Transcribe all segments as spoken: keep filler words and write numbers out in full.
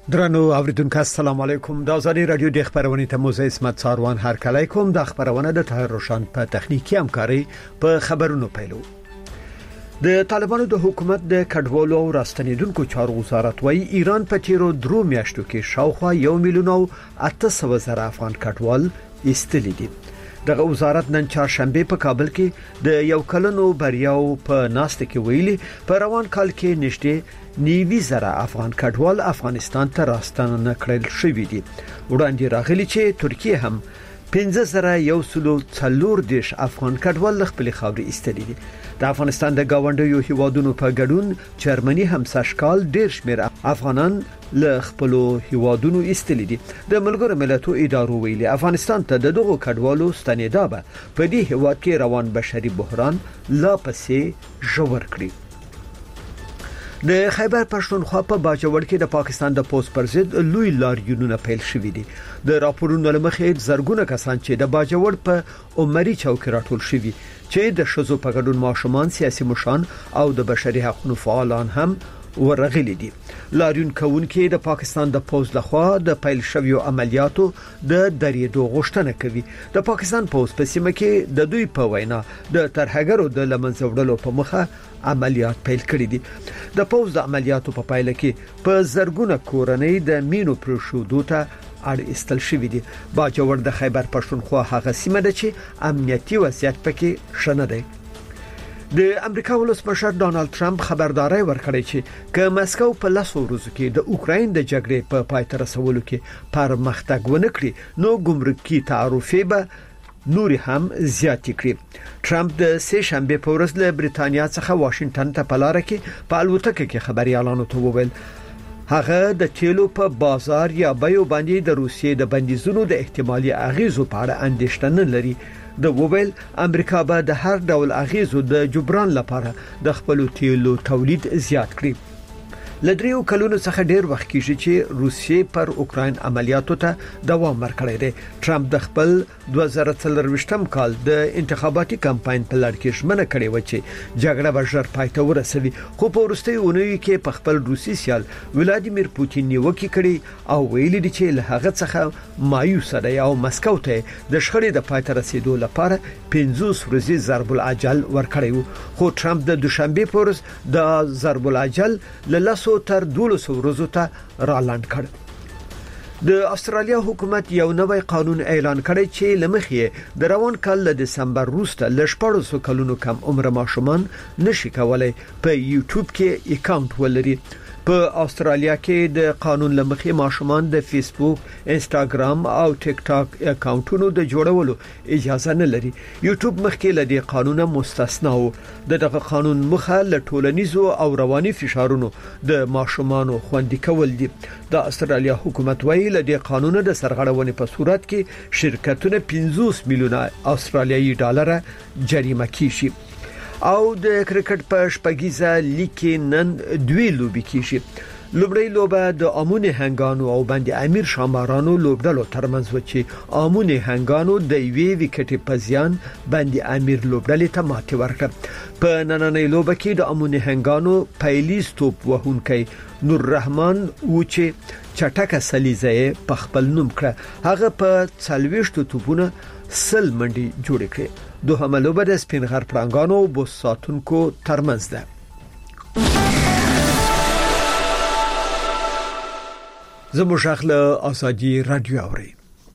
درنو اوریدونکو السلام علیکم. د ازادي رادیو د خبرونې ته موزه اسمت ساروان هر کله کوم د خبرونه د طاهر روشن په تخنیکی همکاري په خبرونو پیلو. د طالبانو د حکومت د کډوالو او راستنیدونکو چارو وزارت وايي ایران په تیرو درو میاشتو کې شاوخوا یو میلیون او اته سوه زره افغان کډوال ایستلي دي. دغه وزارت نن چهارشنبه په کابل کې د یو کلنو بریاو په ناسته کې ویلي په روان کال کې نشته نیوي زره افغان کډوال افغانستان ته راستنه کړل شوې دي. وړاندې راغلي چې ترکیه هم پنځه زره یو سلو څلور دیش افغان کډوال خپل خاورې ایستلي دي. د افغانستان د گاونډیو هیوادونو په ګډون جرمني هم سشکال ډیر شمیر افغانان له خپل هیوادونو ایستلي دي. د ملګرو ملتونو ادارو ویلي افغانستان ته دغه کډوالو ستنیدابه په دې هیواد کې روان بشري بحران لا پسې ژور کړی. د خیبر پښتونخوا په باجوړ کې د پاکستان د پوسټ پر ضد لوی لاریونونه پیل شوې دي. د راپورونو لمخې زرګونه کسان چې د باجوړ په عمري چوک راټول شوي چې د شذو په ګډون ماشومان سیاسي مشان او د بشري حقوقو فعالان هم ورغلي دي. لاریون کوونکې د پاکستان د پوز لخوا د پیل شویو عملیاتو د دریدو غوښتنه کوي. د پاکستان پوز په سیمه کې د دوی په وینا د ترهګرو د لمنځه وړلو په مخه عملیات پیل کړي دي. د پوز د عملیاتو په پایله کې په زرګونه کورنۍ د مینو پرشودو ته اړ استل شوې دي. باجوړ د خیبر پښتونخوا هغه سیمه ده چې امنیتي وضعیت پکې شنه دی. د امریکا ولسمشر ډانلډ ترامپ خبرداري ورکړې چې که مسکو په لاسو ورځو کې د اوکراین د جګړې په پای ته رسولو کې پرمختګ ونه کړي نو ګمرکي تعرفې به نور هم زیات کړي. ترامپ د سه شنبه په ورځ له برېټانیا څخه واشنگټن ته په لار کې په الوتکه کې خبريالانو ته وویل هغه د تیلو په بازار یا بایو باندې د روسیې د بندیزونو د احتمالي اغیزو په اړه اندېښنه نه لري. د وویل امریکا به د هر ډول اغیزو د جبران لپاره د خپل تیلو تولید زیات کړي. لدریو کلونو څخه ډیر وخت کېږي چې روسیې پر اوکراین عملیاتو ته دوام ورکړی دی. ترامپ د خپل دوه زره څلرویشتم کال د انتخاباتي کمپاین په لړ کې ژمنه کړې و چې جګړه به ژر پای ته ورسوي، خو په وروستیو اونیو کې په خپل روسي سیال ولادیمیر پوتین نیوکه کړې او ویلي دي چې له هغه څخه مایوس دی او مسکو ته د شخړې د پای ته رسیدو لپاره پنځوس ورځې ضرب العجل ورکړی و. خو ترامپ د دوشنبه په ورځ د ضرب العجل له تر دولس ورځو ته رالاند کړ. د استرالیا حکومت یو نوی قانون اعلان کړی چې لمخې د روان کال له دسمبر وروسته لشپړو کلونو کم عمر ماشومان نشي کولای په یوټیوب کې اکاونټ ولري. په استرالیا کې د قانون لمخې ماشومان د فیسبوک، انستګرام او ټیک ټاک اکاونټونو د جوړولو اجازه نه لري. یوټیوب مخکې له دې قانونه مستثنا و. دغه قانون مخه له ټولنیزو او رواني فشارونو د ماشومانو خوندي کول دي. د استرالیا حکومت وایي له دې قانون د سرغړونې په صورت کې شرکتونه پنځوس میلیونه استرالیایي ډالر جریمه کیږي. او د کرکټ په شپږیزه لیګ نن دوی لوبي کیږي. لوبړی لوبه د امونی هنګانو او باندې امیر شامارانو لوبډلو ترمنځ و چې امونی هنګانو د یوې وکټې په زیان باندې امیر لوبډلې ته ماتې ورکړه. په نننۍ لوبه کې د امونی هنګانو پایلیز توپ وهونکی نور رحمان و چې چټکه سلیزه په خپل نوم کړه. هغه په څلويشت توپونه سل منډي جوړ کړې. دوهمه لوبه د سپین غر پرنګانو او بوس ساتونکو ترمنځ ده. زموږ خپل ازادي رادیو اوري.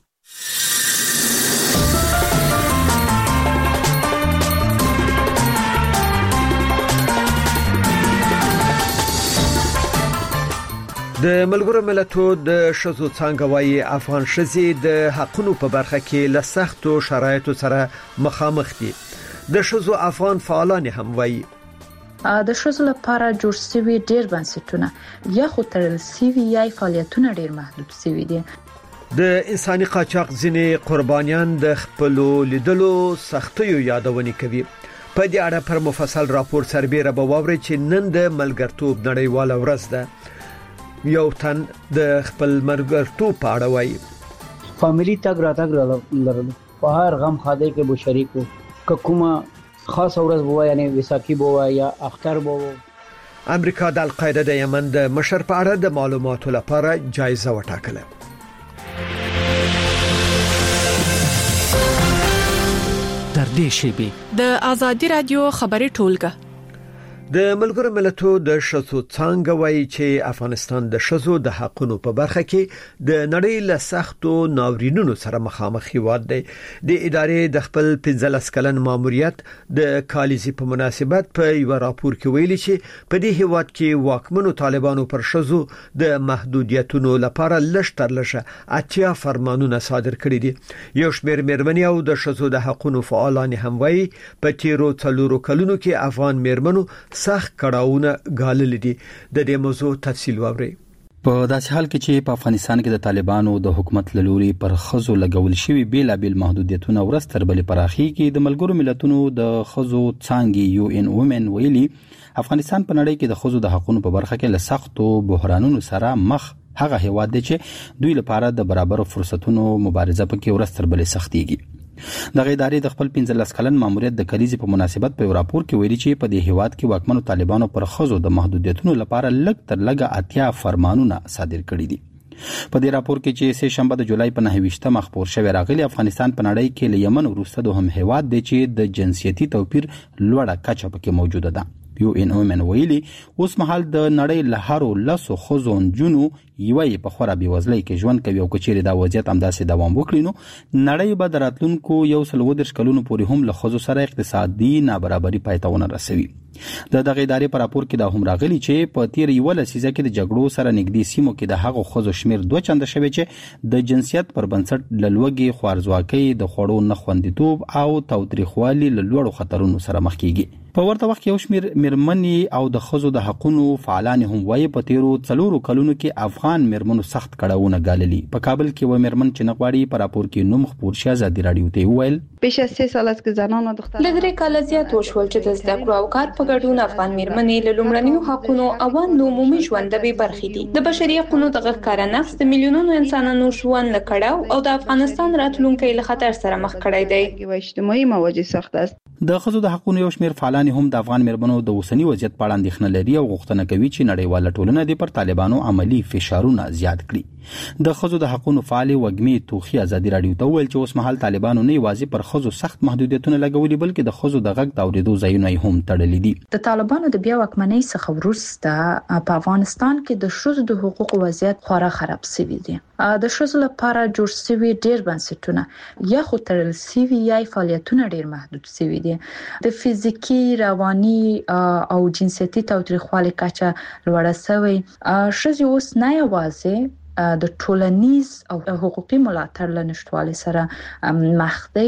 د ملګرو ملتونو د شذو څنګه وايي افغان شذي د حقونو په برخه کې له سختو شرایطو سره مخامخ دي. د شذو افغان فعالان هم وايي د شذو لپاره جوړ شوی ډیر بنسټونه یا خو تر سی وی آی فعالیتونه ډیر محدود شوی دي. د انساني قاچاق ځینې قربانیان د خپل لیدلو سختیو یادونه کوي. په دې اړه پر مفصل راپور سربېره به واوري چې نن د ملګرتوب نړیواله ورځ ده. یو تن د خپل مرګرتوب په اړه وایي فاميلي تاګ راتګ لرل په هر غم خاده کې به شریکو کومه خاص ورځ بوا یعنی وساکی بوا یا اختر بوا. امریکا د القاعده د یمن د مشر په اړه د معلوماتو لپاره جایزه وټاکله. تر دې شیبې د آزادي رادیو خبري ټولګه د ملګرو ملتونو د شذو څنګه وایي چې افغانستان د شذو د حقوقو په برخه کې د نړۍ له سختو ناورینونو سره مخامخ هیواد دی. د ادارې د خپل پنځلس کلن ماموریت د کالیزي په مناسبت په یو راپور کې ویلي چې په دې هیواد کې واکمنو طالبانو پر شذو د محدودیتونو لپاره لشتر لشه اتیا فرمانونه صادر کړي دي. یو شمېر مېرمنې او د شذو د حقوقو فعالان هم وایي په تیرو څلورو کلونو کې افغان مېرمنو سخت کړهونه غالل دي. د دې موضوع تفصیل ووري. په داسې حال کې چې په افغانستان کې د طالبانو د حکومت لوري پر خزو لګول شوی بیلابل محدودیتونه ورستر بل پراخي کې د ملګرو ملتونو د خزو څانګې یو ان وومن ویلي افغانستان په نړۍ کې د خزو د حقوقو په برخه کې له سختو بحرانونو سره مخ هغه هیواد دی چې دوی لپاره د برابر فرصتونو مبارزه پکې ورستر بل سختيږي. دغه ادارې د خپل پنځلس کلن ماموریت د کلیزي په مناسبت په راپور کې ویلي چې په دې هیواد کې واکمنو طالبانو پر خزو د محدودیتونو لپاره لږ تر لږه اتیا فرمانونه صادر کړي دي. په دې راپور کې چې سه شنبه د جولای په نهه مخپور شوی راغلی افغانستان په نړۍ کې له یمن وروسته دوهم هیواد دی چې د جنسیتي توپیر لوړه کچه پکې موجوده ده. یو ان وومن ویلي اوس مهال د نړۍ له هرو لسو خزو جنو یوې په خورا بيوزلۍ کې ژوند کوي او کچېره دا وضعیت همداسې دوام وکړي نو نړۍ به دراتلونکو یو سلودرش کلونو پورې هم له خزو سره اقتصادي نابرابرۍ پایتاونه رسوي. د دغه ادارې په راپور کې دا هم راغلي چې په تیر یو لسیزه کې د جګړو سره نږدې سیمو کې د هغو خزو شمیر دوه چنده شوی چې د جنسیت پر بنسټ لوګي خوارزواکۍ د خوړو نخوندیتوب او تاوتریخوالي له لوړو خطرونو سره مخ کیږي. په ورته وخت کې یو شمیر مېرمنې او د خزو د حقوقو فعالان هم وایي په تیرو څلورو کلونو کې افغان مېرمنو سخت کړهونه غاللي. په کابل کې و مېرمن چې نغواړي په راپور کې نوم خبر شي آزادي رادیو ته ویل بیش از سه سال است که زنان و دختران لدرې کال زیات وشول چې د زده کړو او کار په ګډون افغان مېرمنې له لومړنیو حقوقو او د عمومي ژوند به برخې دي. د بشري حقوقو دغه کار نقص د میلیونونو انسانانو ژوند له کړهو او د افغانستان راتلونکي له خطر سره مخ کړی دی. و اجتماعي مواجه سخت است. د خزو د حقوقو یو شمیر فعالان هم د افغان مېرمنو د اوسنی وضعیت په اړه اندېښنه لري او غوښتنه کوي چې نړیواله ټولنه د پر طالبانو عملی فشارونه زیات کړي. د خزو د حقوقو فعال وګمي توخي آزادي رادیو ته ویل چې اوس مهال طالبانو نه یوازې پر خزو سخت محدودیتونه لګولي بلکې د خزو د غږ اوریدو ځایونه هم تړلي دي. د طالبانو د بیا واکمنۍ څخه وروسته په افغانستان کې د شذو د حقوقو وضعیت خورا خراب شوی دی. د شذو لپاره جوړ شوی ډیر بنسټونه یا خو تړل شوی یا فعالیتونه ډیر محدود شوی دي. د فزیکی، رواني او جنسیتي تاوتریخوالي کچه لوړه شوی. شذو اوس نه یوازې د ټولنیز او حقوقي ملاتړ له نشټوالي سره مخ دی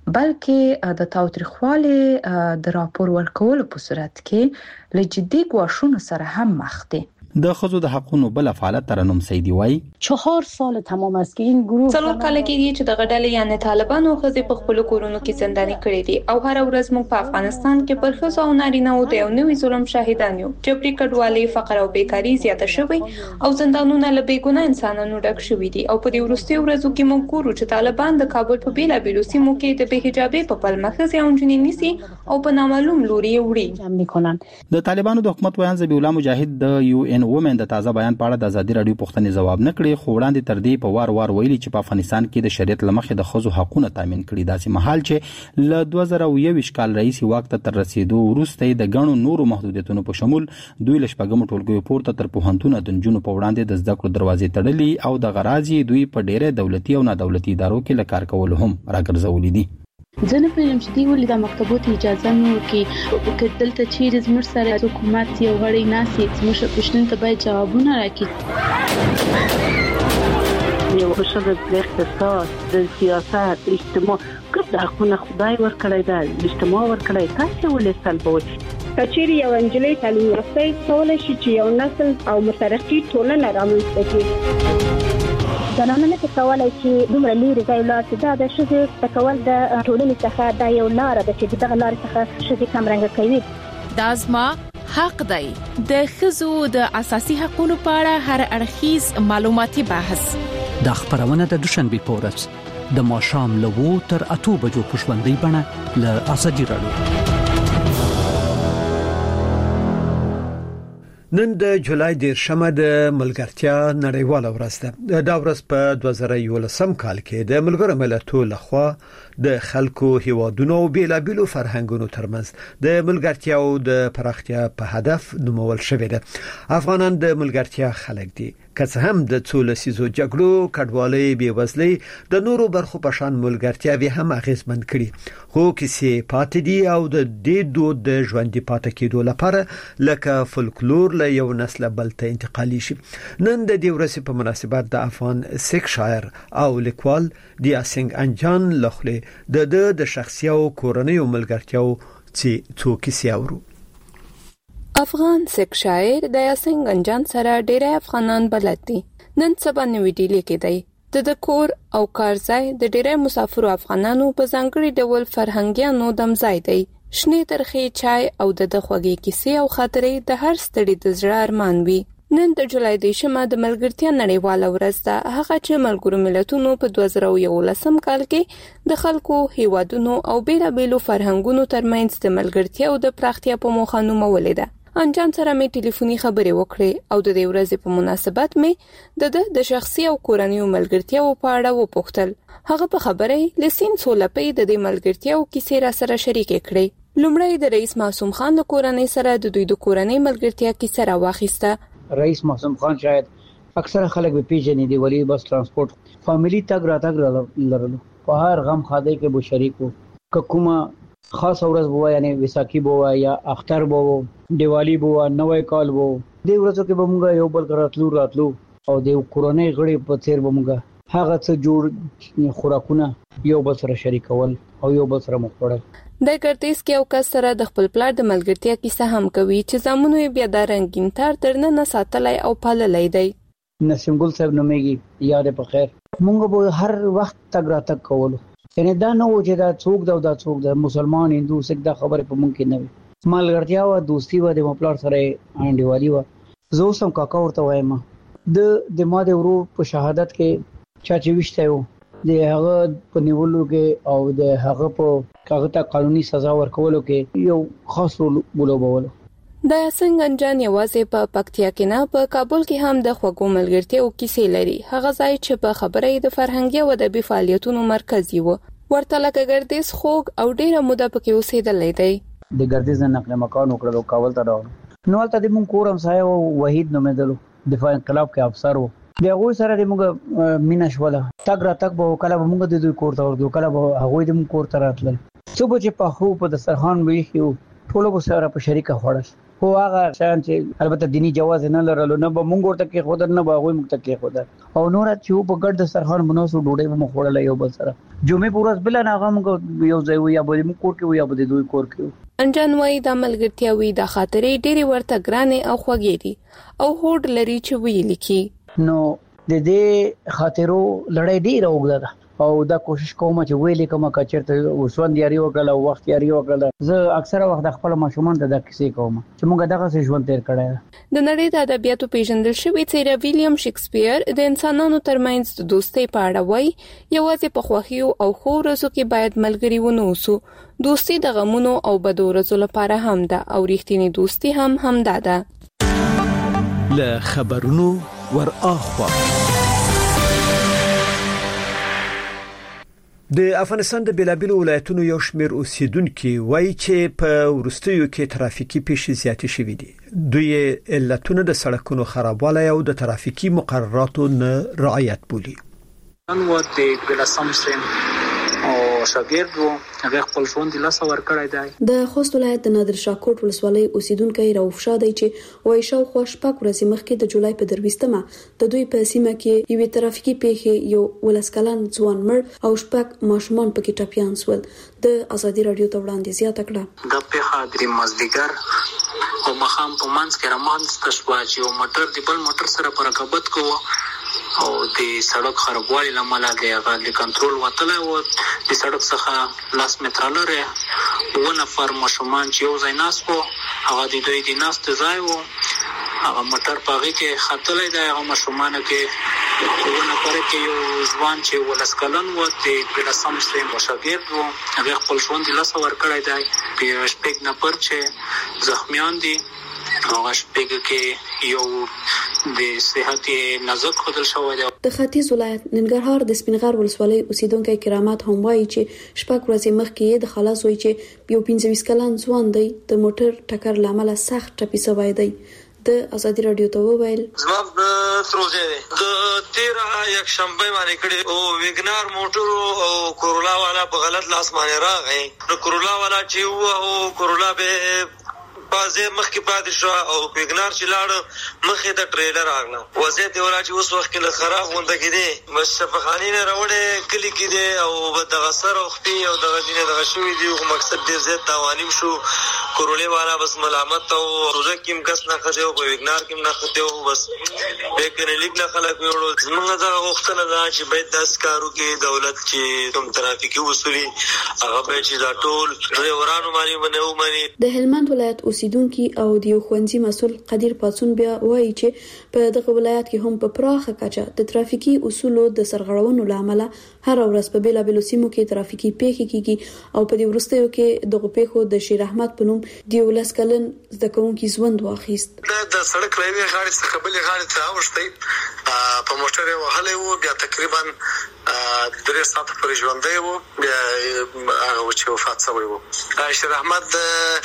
بلکې د تاوتریخوالي د راپور ورکولو په صورت کې له جدي ګواښونو سره هم مخ دی. د خزو د حقوقو بل فعالت ترنم سیدی وای چهار سال تمام است که این گروه څلور کال کېږي چې د غډلې یعنی طالبانو خزې په خپل کورونو کې زنداني کړې دي او هر ورځ موږ په افغانستان کې پر خزو او نارینه او د یو نوې ظلم شاهدان یو. جبري کډوالي، فقر او بیکاری زیاته شوی او زندانونه له بیګناه انسانانو ډک شوي دي او په دې وروستي ورځو کې موږ ګورو چې طالبان د کابل په بیلابېلو سیمو کې د بې حجابي په پلمه خزې او نجونې نیسي او په نامعلوم لوري وړي. د طالبانو د حکومت ویان ذبیح الله مجاهد د یو ان وومن د تازه بیان په اړه د آزادي رادیو پوښتنې جواب نه کړي خو وړاندې تر دې په وار وار ویلي چې په افغانستان کې د شریعت لمخې د خزو حقوقونه تامین کړي. داسې مهال چې له دوه زره یو کال رئیس واک ته تر رسیدو وروسته د غنو نورو محدودیتونو په شمول دوی له شپږم ټولګي پورته تر پوهنتون د جنونو په وړاندې د زده کړو دروازې تړلې او د غرازي دوی په ډېره دولتي او نادولتي ادارو کې لکار کول هم راګرځولې دي. زه نه پوهیږم چې دوی ولې د مکتبونو اجازه نه ورکوي که دلته چیرې زموږ سره حکومت یو غړی ناسي زموږ پوښتنې ته باید جوابونه راکړي. یو ښځه د اقتصاد، د سیاست، اجتماع کوم د حقوقو خدای ورکړی دی، اجتماع ورکړی، تاسو ولې سلبوي؟ کچېرې یو انجلۍ تعلیم یافته کولای شي چې یو نسل او مترقي ټولنه رامنځته کړي. زنانه نه کولای چې دومره لري ځای لا چې دا د ښځې په کول د ټولنې څخه دا یو لار ده چې دغه لار څخه ښځې کمرنګ کوي. دا زما حق دی. د ښځو د اساسي حقوقو په اړه هر اړخیز معلوماتي بحث د خبرونه د دوشنبه په ورځ د ماښام له وو تر اته بجو په ژوندۍ بڼه له آزادي رادیو. نن د جولای د شمه د ملګرتیا نړیواله ورځ ده. دا ورځ په دوه زره یولسم کال کې د ملګرو ملتونو لخوا د خلکو هیوادونو او بیلابیلو فرهنګونو ترمنځ د ملګرتیا او د پراختیا په هدف نومول شوې ده. افغانان د ملګرتیا خلک دي، که څه هم د څو لسیزو جګړو، کډوالۍ، بیوزلۍ د نورو برخو په شان ملګرتیاوې هم اغیزمن کړي، خو کیسې پاتې دي او د دې دود د ژوندۍ پاتې کېدو لپاره لکه فولکلور له یو نسل بل ته انتقالي شي. نن د دې ورځې په مناسبت د افغان سیک شاعر او لیکوال دیاسنګ انجان لخوا د د د شخصي او کورنۍ ملګرتیاو څو کیسې اورو. افغان سیک شاعر دیاسنګ انجان سره ډېر افغانان بلد دي. نن سبا نوې ډیلی کې دی. د د کور او کارځای د ډېر مسافرو افغانانو په ځانګړي ډول فرهنګیانو دمځای دی. شنه ترخی چای او د د خوږې کیسې او خاطرې د هر ستړي د زړه ارمان وي. نن د جولای د شمه د ملګرتیا نړیواله ورځ ده، هغه چې ملګرو ملتونو په دوه زره یولسم کال کې د خلکو، هیوادونو او بیلابیلو فرهنګونو ترمنځ د ملګرتیا او د پراختیا په موخه نومولې ده. انجان سره مې ټلیفوني خبرې وکړې او د دې ورځې په مناسبت مې د د شخصي او کورنۍ ملګرتیاو په اړه وپوښتل. هغه په خبرې لسین سولپې د دې ملګرتیاو کیسې را سره شریکې کړې. لومړی د رئیس معصوم خان له کورنۍ سره د دوی د کورنۍ ملګرتیا کیسه را واخیسته. رئیس معصوم خان شاید اکثر خلک به پیژنې دی، ولی بس ترانسپورت فاميلي تګ را تګ لرلو، په هر غم خاده کې به شریک وو. کومه خاص ورځ بوا یعنی وساکی بوا یا اختر بوا، دیوالی بوا، نوې کال بوا، دې ورځو کې به موږ یو بل راتلو راتلو او د کورنۍ غړي په څیر به موږ هغه څه جوړ خوراکونه یو بل سره شریکول او یو بل سره مخوړل. د ګردیز کې یو کس سره د خپل پلار د ملګرتیا کیسه هم کوي چې زمونو یې بیا د رنگین تار ترنه ساتلای او پاللای دی. نسیم ګل صاحب نومېږي، یاد په خیر. موږ به هر وخت تګ را تګ کولو، یعنی دا نه و چې دا څوک دا دا څوک دا مسلمان هندو سیک دا خبره په مونږ کې نه وي. ملګرتیا او دوستي و د خپل سره انډیوالي و. زه سم کاکا ورته وایم د د ما د ورو په شهادت کې چا چې وشته و د هغه په نیولو کې او د هغه په هغه ته قانوني سزا ورکولو کې یو خاص رول ولوبول. د یاسنګ انجان یوازې په پکتیا کې نه، په کابل کې هم د خوږو ملګرتیا او کیسې لري. هغه ځای چې په خبرې د فرهنګي او ادبي فعالیتونو مرکز و، ورته لکه ګردیز خوږ او ډیره موده پکې اوسېدلې دی. د ګردیز نقل مکان وکړو، کابل ته راوړو. نو تل د مون کورم سایه او وحید نومېدلو، دفاع انقلاب کې افسر و. د هغه سره د موږ مینا شوله تک را تک به کله موږ د دوی کور ته ورغلو، کله به هغه د موږ کور ته راتلل. صبح چې په خو په دسترخوان ویخو ټول به سره په شریکه خوړل. خو هغه شان چې البته دینی جواز نه لرلو، نه به موږ ورته کې خود نه به هغه موږ ته کې خود او نور چې په ګډ دسترخوان بنوسو ډوډۍ به موږ خوړل یو بل سره. جمعې پورز بل نه هغه موږ یو ځای وي یا به موږ کور کې وي یا به دوی کور کې. انجان وای د ملګرتیاوي د خاطرې ډېری ورته ګرانه او خوږې دي او هوډ لري چې وی لیکي. نو د دې خاطرو لړۍ ډیره وګړه او دا کوشش کوم چې ویلې کوم کچرته وسوند یاري وکړه او وخت یاري وکړه. زه اکثره وخت خپل ماشومان ته دا کیسې کوم چې موږ دغه څه ژوند تیر کړی. د نړۍ د ادبیاتو پیژندل شوی څیره ویلیام شکسپیر د انسانانو ترمنځ د دوستۍ په اړه وایي یوازې په خوښیو او ښو ورځو کې باید ملګري ونه اوسو. دوستي د غمونو او بدو ورځو لپاره هم ده او ریښتینی دوستي هم همدا ده. له خبرونو ور اخوا د افغانستان د بیلابیلو ولایتونو یو شمېر اوسیدونکو وایي چې په ورستیو کې ترافیکي پیښې زیاتې شوې دي. دوی علتونه د سړکونو خرابوالی او د ترافیکي مقرراتو نه رعایت بولي. نن و د بلسم سیم او شاګرد وو هغه خپل ژوند د لاسه ور کړی دی. د خوست ولایت د نادر شاه کوټ ولسوالۍ اوسیدونکو راوښه دی چې وای شاو خو شپږ ورځې مخکې د جولای په درويستمه د دوی په سیمه کې یو ترافیکي پیښه یو ولسکلان ځوان مړ او شپږ ماشومان پکې ټاپیان سول. د ازادي رادیو ته وړاندې زیاته کړه د پیښه درې مازدیګر او مخام په منځ کې رامنځ تشوا چې یو موټر د بل موټر سره پر رقابت کوو او د سړک خرابوالي لامل د هغه د کنټرول وتلی و. د سړک څخه لاس متره لري و نفر ماشومان چې یو ځای ناست وو، هغه د دوی د ناست ځای و، هغه موټر په هغې کې ختلی دی. هغه ماشومانو کې و نفر کې یو ځوان چې ولس کلن و د بلسم سیم شاګرد و، هغې خپل ژوند د لاسه ورکړی دی. شپږ نفر چې زخمیان دي هغه شپږ کې یو د صحت نظر خدل شوی دی. د ختیځ ولایت ننګرهار د سپینغر ولسوالۍ اوسیدونکو کرامات هم وایي چې شپږ ورځې مخکې د خلاص وایي چې یو پنځه ویشت کلن ځوان دی د موټر ټکر لامل سخت ټپي شوی دی. د ازادي رادیو ته وویل زما تروزه ده د تیرا یک شنبه باندې کړي او ویګنار موټر او کورولا والا په غلط لاس باندې راغی. نو کورولا والا چې وو او کورولا به بازه مخکې پاتې شو او ویګنار چې لاړ مخې ته ټریلر راغله. وضعیت ولا چې اوس وخت کې خراب غونډه کې دي بس شفاخانی نه راوړې کلی کې دي او د غسر او خپي او د غدینه د غشوي دي او مقصد دې زیات توانیم شو. کورولا والا بس ملامت او روزه کې کس نه خځه او ویګنار کې نه خځه او بس بیکن لیک نه خلک وړو. زمونږ دا غوښتنه ده چې باید داس کارو کې دولت چې کوم ترافیکي اصولي هغه به چې دا ټول ډرایورانو باندې ونه ومني. د هلمند ولایت اوسیدونکو او د یو ښوونځي مسول قدیر پاتون بیا وایي چې په دغه ولایت کې هم په پراخه کچه د ترافیکي اصولو د سرغړونو لامل هر ورځ په بیلابېلو سیمو کې ترافیکي پیښې کیږي او په دې وروستیو کې دغه پیښو د شیر احمد په نوم د ولس کلن زده کوونکي ژوند واخیست. د سړک لوي غاړې څخه بلې غاړې ته اوښتې په موټر وهلې وو بیا تقریبا درې ساعت پورې ژوندې وو بیا هغه چې وفات شوی وو. شیر احمد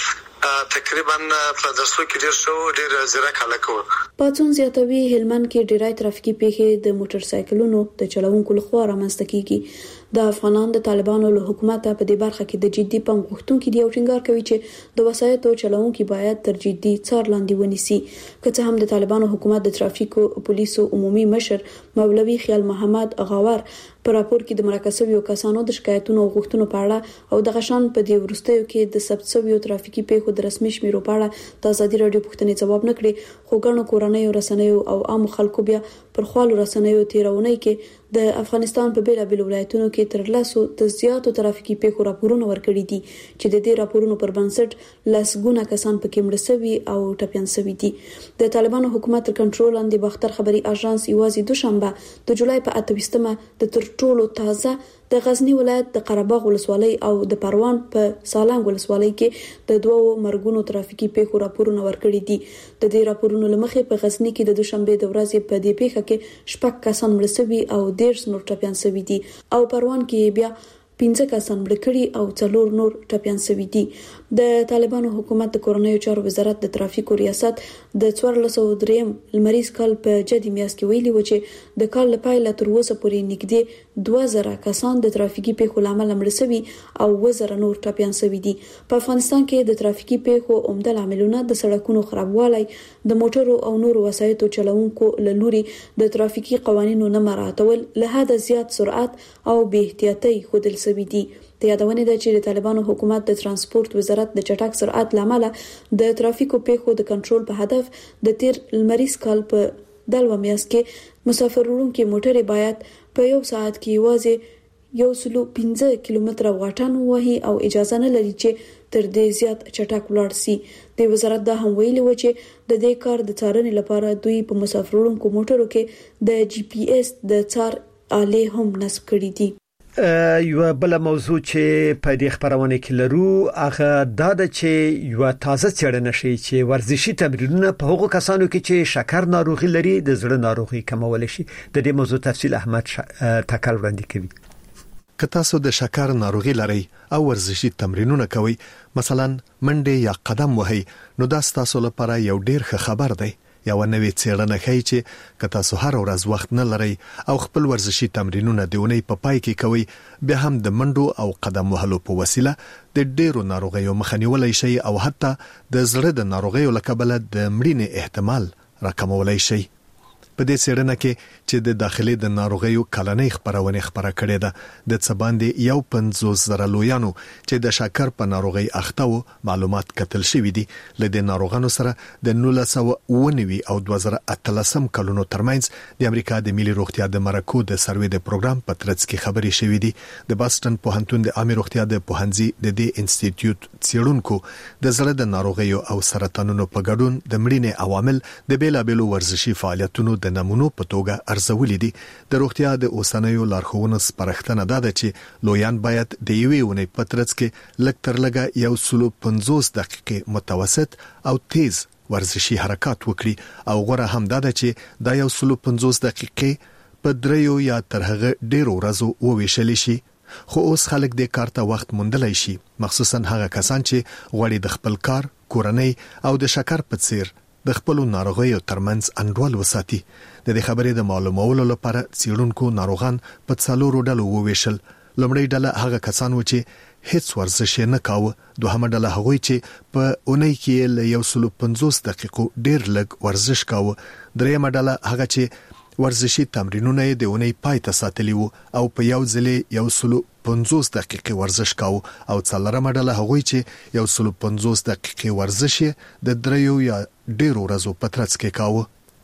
تقریبا په دسو کې ډیر شو ډیر زیره کاله کو. پاتون زیاتوي هلمند کې ډیری ترافیکي پیښې د موټر سایکلونو د چلوونکو لخوا رامنځته کیږي. د افغانان د طالبانو له حکومت په دې برخه کې د جدي پام غوښتونکو دی او ټینګار کوي چې د وسایطو چلوونکو باید تر جدي څار لاندې ونیسي. که څه هم د طالبانو حکومت د ترافیکو پولیسو عمومي مشر مولوي خیال محمد غاور په راپور کې د مرکزي کسانو د شکایتونو او غوښتنو په اړه او د غشان په دې ورستیو کې د ثبت شویو ترافیکي پیښو د رسمي شمیرو په اړه د ازادي رادیو پوښتنې ځواب نکړي. خو ګڼو کورنیو رسنیو او عام خلکو بیا پر خپل رسنیو تیرونی کې د افغانستان په بیلابېلو ولایتونو کې تر لاسو د زیاتو ترافیکي پیښو راپورونه ورکړي دي چې د دې راپورونو پر بنسټ لاسګونه کسان پکې مړ شوي او ټپيان شوي دي. د طالبانو حکومت تر کنټرول لاندې باختر خبري اژانس یوازې دوشنبه د جولای په اته ویشتمه د تر ټولو تازه د غزنی ولایت د قرهباغ ولسوالۍ او د پروان په سالنګ ولسوالۍ کې د دوو مرګونو ترافیکي پیښو راپورونه ورکړي دي. د دې راپورونو لمخې په غزنی کې د دوشنبه د ورځې په دې پیښه کې شپږ کسان مړ شوي او ډیر نور ټپيان شوي دي او پروان کې بیا پنځه کسان مړ کړي او څلور نور ټپيان شوي دي. د طالبانو حکومت د کورنیو چارو وزارت د ترافیکو ریاست د څوارلس سوه دریم لمریز کال په جدي میاشت کې ویلي و چې د کال لپاره تر اوسه پورې نږدې دوه زره کسان د ترافیکي پیښو لامل مړ شوي او دوه زره نور ټپيان شوي دي. په افغانستان کې د ترافیکي پیښو عمده لاملونه د سړکونو خرابوالی، د موټرو او نورو وسایطو چلوونکو له لوري د ترافیکي قوانینو نه مراعاتول، له حده زیات سرعت او بې احتیاطي ښودل شوي دي. د یادونه ده چې د طالبانو حکومت د ترانسپورت وزارت د چټک سرعت لامل د ترافیکو پیښو د کنټرول په هدف د تیر لمریز کال په دلوه میاشت کې مسافر وړونکي موټر باید په یو ساعت کې یوازې یو سلو پنځه کیلومتره واټن وهي او اجازه نه لري چې تر دې زیات چټک ولاړ شي. د وزارت دا هم ویلي و چې د دې کار د څارنې لپاره دوی په مسافر وړونکو موټرو کې د جی پی ایس د څار آلې هم نصب کړې دي. یو بل موضوع چې په دې خبرونه کې لرو هغه دا د چې یو تازه څېړنه شي چې ورزشي تمرینونه په هغو کسانو کې چې شکر ناروغي لري د زړه ناروغي کمول شي. د دې موضوع تفصیل احمد ش... تکل وړاندې کوي. که تاسو د شکر ناروغي لرئ او ورزشي تمرینونه کوئ، مثلا منډه یا قدم وهئ، نو دا تاسو لپاره یو ډیر ښه خبر دی. یو نوې څېړنه ښیي چې که تاسو هر ورځ وخت نه لرئ او خپل ورزشي تمرینونه د اونۍ په پای کې کوئ، بیا هم د منډو او قدم وهلو په وسیله د ډېرو ناروغیو مخه نیولی شئ او حتی د زړه د ناروغیو له کبله د مړینې احتمال راکمولی شئ. په دې څېړنه کې چې د داخلي د ناروغیو کلنۍ خبرونه خبره کړې ده، د څه باندې یو پنځوس زره لویانو چې د شکر په ناروغي اخته وو معلومات کتل شوي دي. له دې ناروغانو سره د نولس سوه اوه نوي او دوه زره اتلسم کلونو ترمنځ د امریکا د ملي روغتیا د مرکو د سروې د پروګرام په ترڅ کې خبرې شوې دي. د باستن پوهنتون د عامه روغتیا د پوهنځي د دې انسټیټیوټ څېړونکو د زړه د ناروغیو او سرطانونو په ګډون د مړینې عوامل د بیلابېلو ورزشي فعالیتونو د نمونو په توګه ارزولې دي. د روغتیا د اوسنیو لارښوونو سپارښتنه ده ده چې لویان باید د یوې اونۍ په ترڅ کې لږ تر لږه یو سلو پنځوس دقیقې متوسط او تیز ورزشي حرکات وکړي او غوړه هم دا ده چې دا یو سلو پنځوس دقیقې په دریو یا تر هغه ډیرو ورځو وویشل شي خو اوس خلک د کار ته وخت موندلای شي مخصوصا هغه کسان چې غوړي د خپل کار کورنۍ او د شکر په څیر د خپل ناروغیو ترمنځ انډول وساتي د دې خبرې د معلومولو لپاره څېړونکو ناروغان په څلورو ډلو وویشل لومړی ډله هغه کسان و چې هیڅ ورزش نه کاوه دوهمه ډله هغوی چې په اونۍ کې له یو سلو پنځوس دقیقو ډیر لږ ورزش کاوه دریمه ډله هغه چې ورزشي تمرینونه د اونۍ پای ته ساتلی وو او په یو ځل یو سلو پنځوس دقیقې ورزش کاوه او څلورمه ډله هغوی چې یو سلو پنځوس دقیقې ورزش د دریو یا ډیرو ورځو په ترڅ کې کاوه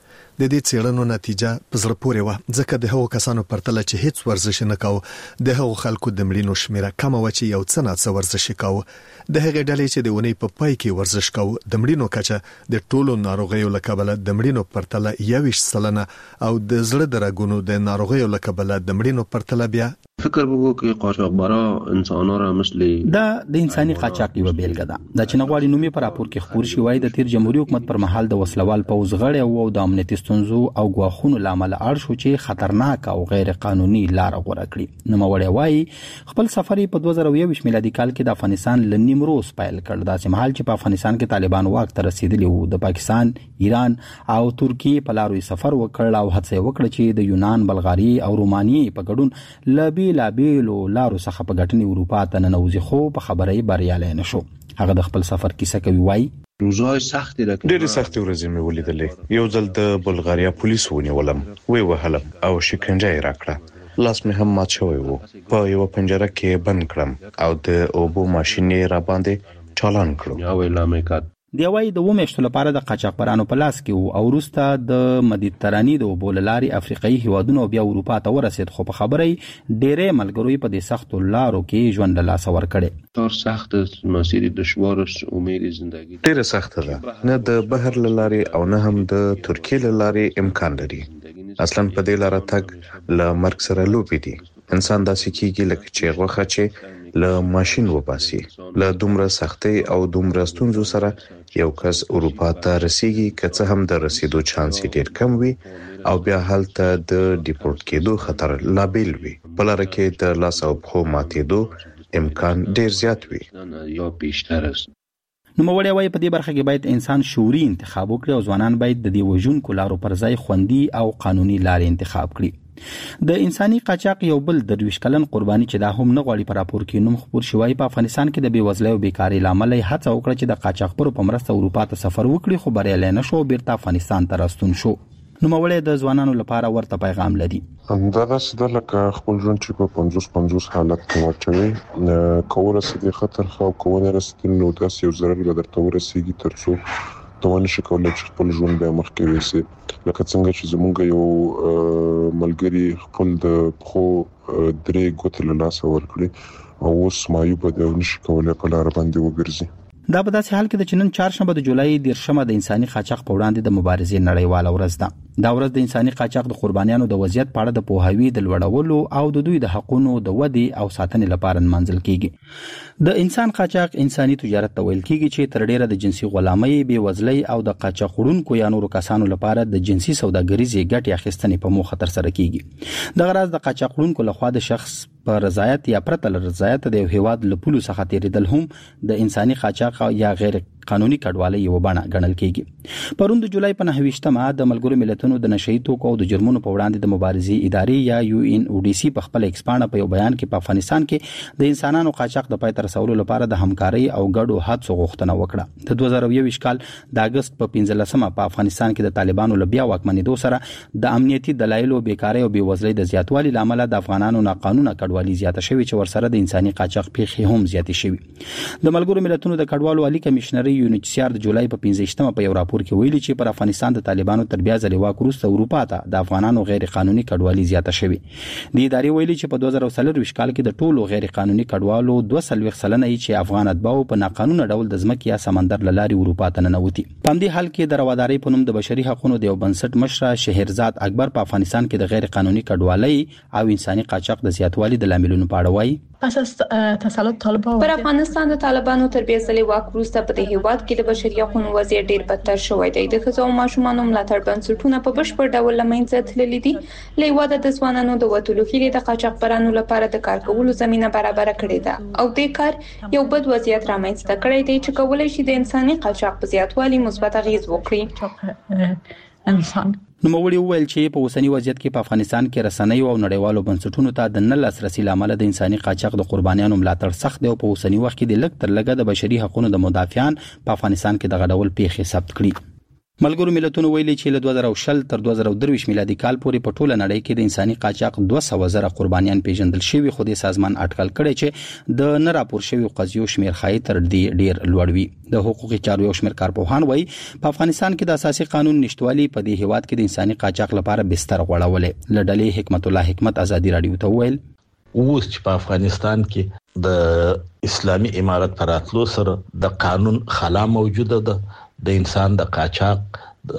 د دې څېړنو نتیجه په زړه پورې و ځکه د هغو کسانو پرتله چې هیڅ ورزش نه کاوه د هغو خلکو د مړینو شمیره کمه و چې یو څه نه څه ورزش کاوه د هغې ډلې چې د اونۍ په پای کې ورزش کاوه د مړینو کچه د ټولو ناروغیو له کبله د مړینو پرتله یوویشت سلنه او د زړه د رګونو د ناروغیو له کبله د مړینو پرتله بیا فکر وکړو چې قاچاقبرا انسانانو مثل دا د انساني قاچاق یو بیلګه ده د چنغواړي نومي پر راپور کې خبر شوی د تیر جمهوریت حکومت پر مهال د وسلوال پوز غړي او د امنیتي ستونزو او غواخونو لامل اړ شو چې خطرناک او غیر قانوني لار غوړه کړی نو موړی وای خپل سفر په دوه زره یو میلادي کال کې د افغانستان ل نیمروز پایل کړ دا چې مهال چې په افغانستان کې طالبان واک ته رسیدلی وو د پاکستان ایران او ترکیه په لارو سفر وکړ او هڅه وکړه چې د یونان بلغاري او رومانیې په ګډون لبي لابیلو لارو څخه په ګټنی اروپا ته ننوځي خو په خبري بریالي نشو هغه د خپل سفر کیسه کوي وای روزای سخت ده ډېر سخت ورځې مې ولیدلې یو ځل د بلغاریا پولیس ونیولم وی وهلم او شکنجه یې راکړه لاس مې هم مات شوی وو په یو پنجره کې بند کړم او د اوبو ماشين یې را باندې چالان کړم یا ویلا مې کات دی وای د ومشتو لپاره د قاچاقبرانو په لاس کې او روستا د مدیترانی د بوللاري افریقایي هیوادونو بیا اروپا ته ورسید خو په خبري ډېرې ملګروي په دې سخت لارو کې ژوند له لاس ور کړي تر سخت مسیر دشوار امید ژوندۍ ډېر سخت ده نه د بهر لاري او نه هم د ترکیه لاري امکان لري اصلا په دې لار تک ل مرګ سره لوبي دي انسان داسې کیږي لکه چې غوخه چې له ماشين وباسي له دومره سختي او دومره ستونزو سره یو کس اروپا ته رسیږي که څه هم د رسیدو چانس ډیر کم وي او بیا هلته د ډیپورت کېدو خطر لا بیل وي بلاره کې د لاس او پښو ماتېدو امکان ډیر زیات وي یا بیشتر است نو موړی وای په دې برخه کې باید انسان شعوري انتخاب وکړي او ځوانان باید د دې وژونکو لارو پر ځای خوندي او قانوني لارې انتخاب کړي د انساني قاچاق یو بل درویش کلن قرباني چې دا هم نه غواړي پر راپور کې نوم خبر شوی په افغانستان کې د بیوزلۍ او بیکاری لامل هڅه وکړه چې د قاچاق پر په مرسته اروپا ته سفر وکړي خو بریالي نه شو بیرته افغانستان ته راستون شو نو مولې د ځوانانو لپاره ورته پیغام لري دا داسې د لکه خپل ژوند چې په پنځوس پنځوس حالت کې واچوي کوله سدي خطر خو کوونه رسېدل نو داسې یو ضرر به درته ورسیږي ترڅو توانه شي کولای چې خپل ژوند به مخکې ويسي لکه څنګه چې زمونږ یو ملګری خپل د خو درې ګوتې له لاسه ورکړي او اوس مایوب دی نشي کولای په لار باندې وګرځي دا په داسې حال کې د چنن چهارشنبه د جولای دیرشمه د انساني قاچاق په وړاندې د مبارزې نړیواله ورځ ده دا ورځ د انساني قاچاق د قربانیانو د وضعیت په اړه د پوهاوی د لوړولو او د دوی د حقوقو د ودی او ساتنې لپاره منځل کیږي د انسان قاچاق انساني تجارت ته ویل کیږي چې تر ډیره د جنسي غلامۍ بیوزلۍ او د قاچاق وړونکو یا نورو کسانو لپاره د جنسي سوداګریزي ګټې اخیستنې په موخه تر سره کیږي د غرض د قاچاق وړونکو لخوا د شخص په رضایت یا پرته له رضایت د هیواد له پولو څخه تیریدل هم د انساني قاچاق یا غیر قانوني کډوالۍ یو بڼه ګڼل کیږي پرون د جولای په نهویشتمه د ملګرو ملتونو د نشئی توکو او د جرمونو په وړاندې د مبارزې ادارې یا یو ان او ډي سي په خپل ایکسپانډ په یو بیان کې په افغانستان کې د انسانانو قاچاق د پای تر رسولو لپاره د همکارۍ او ګډو هڅو غوښتنه وکړه د دوه زره یو کال د اگست په پنځلسمه په افغانستان کې د طالبانو له بیا واکمنېدو سره د امنیتي دلایلو بیکاری او بیوزلۍ د زیاتوالي لامل د افغانانو ناقانونه کډوالۍ زیاته شوې چې ورسره د انساني قاچاق پیښې هم زیاتې شوې د ملګرو ملتونو د کډوالو عالی کمشنر یو ان ایچ سی آر د جولای په پنځه په یو راپور کې ویلي چې پر افغانستان د طالبانو تر بیا ځلې واک وروسته اروپا ته د افغانانو غیر قانوني کډوالۍ زیاته شوې د ادارې ویلي چې په دوه زره څلور کال کې د ټولو غیر قانوني کډوالو دوه سلويخ سلنه چې افغان اتباو په ناقانونه ډول د ځمکې یا سمندر لاري اروپا ته ننوتي په دې حال کې د رواداري په نوم د بشري حقوقو د یو بنسټ مشر شهرزاد اکبر په افغانستان کې د غیر قانوني کډوالۍ او انساني قاچاق د زیاتوالي د لاملونو په اړه وایي پس از تسلط طالبان پر افغانستان د طالبانو تر بیا ځلې واک وروسته په دې هیواد کې د بشري حقوقو وضعیت ډیر بدتر شوی دی. د ښځو او ماشومانو ملاتړ بنسټونه په بشپړ ډول له منځه تللي دي. لیواده د ځوانانو د وټولو هیلې د قاچاقبرانو لپاره د کار کولو زمينه برابر کړې ده او د کار یو بد وضعیت رامنځته کړی دی چې کولای شي د انساني قاچاق په زیاتوالي مثبت اغیز وکړي. انسان نوموړي وویل چې په اوسنی وضعیت کې په افغانستان کې رسنۍ او نړیوالو بنسټونو ته د نه لاسرسي لامل د انساني قاچاق د قربانیانو ملاتړ سخت دی او په اوسنی وخت کې د لږ تر لږه د بشري حقوقو د مدافعان په افغانستان کې د غډول پیښې ثبت کړي. ملګرو ملتونو ویلي چې له دوه زره شل تر دوه زره درویش میلادي کال پورې په ټوله نړۍ کې د انساني قاچاق دوه سوه زره قربانیان پیژندل شوي، خو د سازمان اټکل کړي چې د نه راپور شوی قضیو شمیر خای تر دې ډیر لوړ وي. د حقوقي چارو یو شمیر کارپوهان وایي په افغانستان کې د اساسي قانون نشټوالي په دې هیواد کې د انساني قاچاق لپاره بستر غوړولې. لډلې حکمت الله حکمت ازادي رادیو ته ویل اوس چې په افغانستان کې د اسلامي امارت پر اتلو سره د قانون خلا موجوده ده، د انسان د قاچاق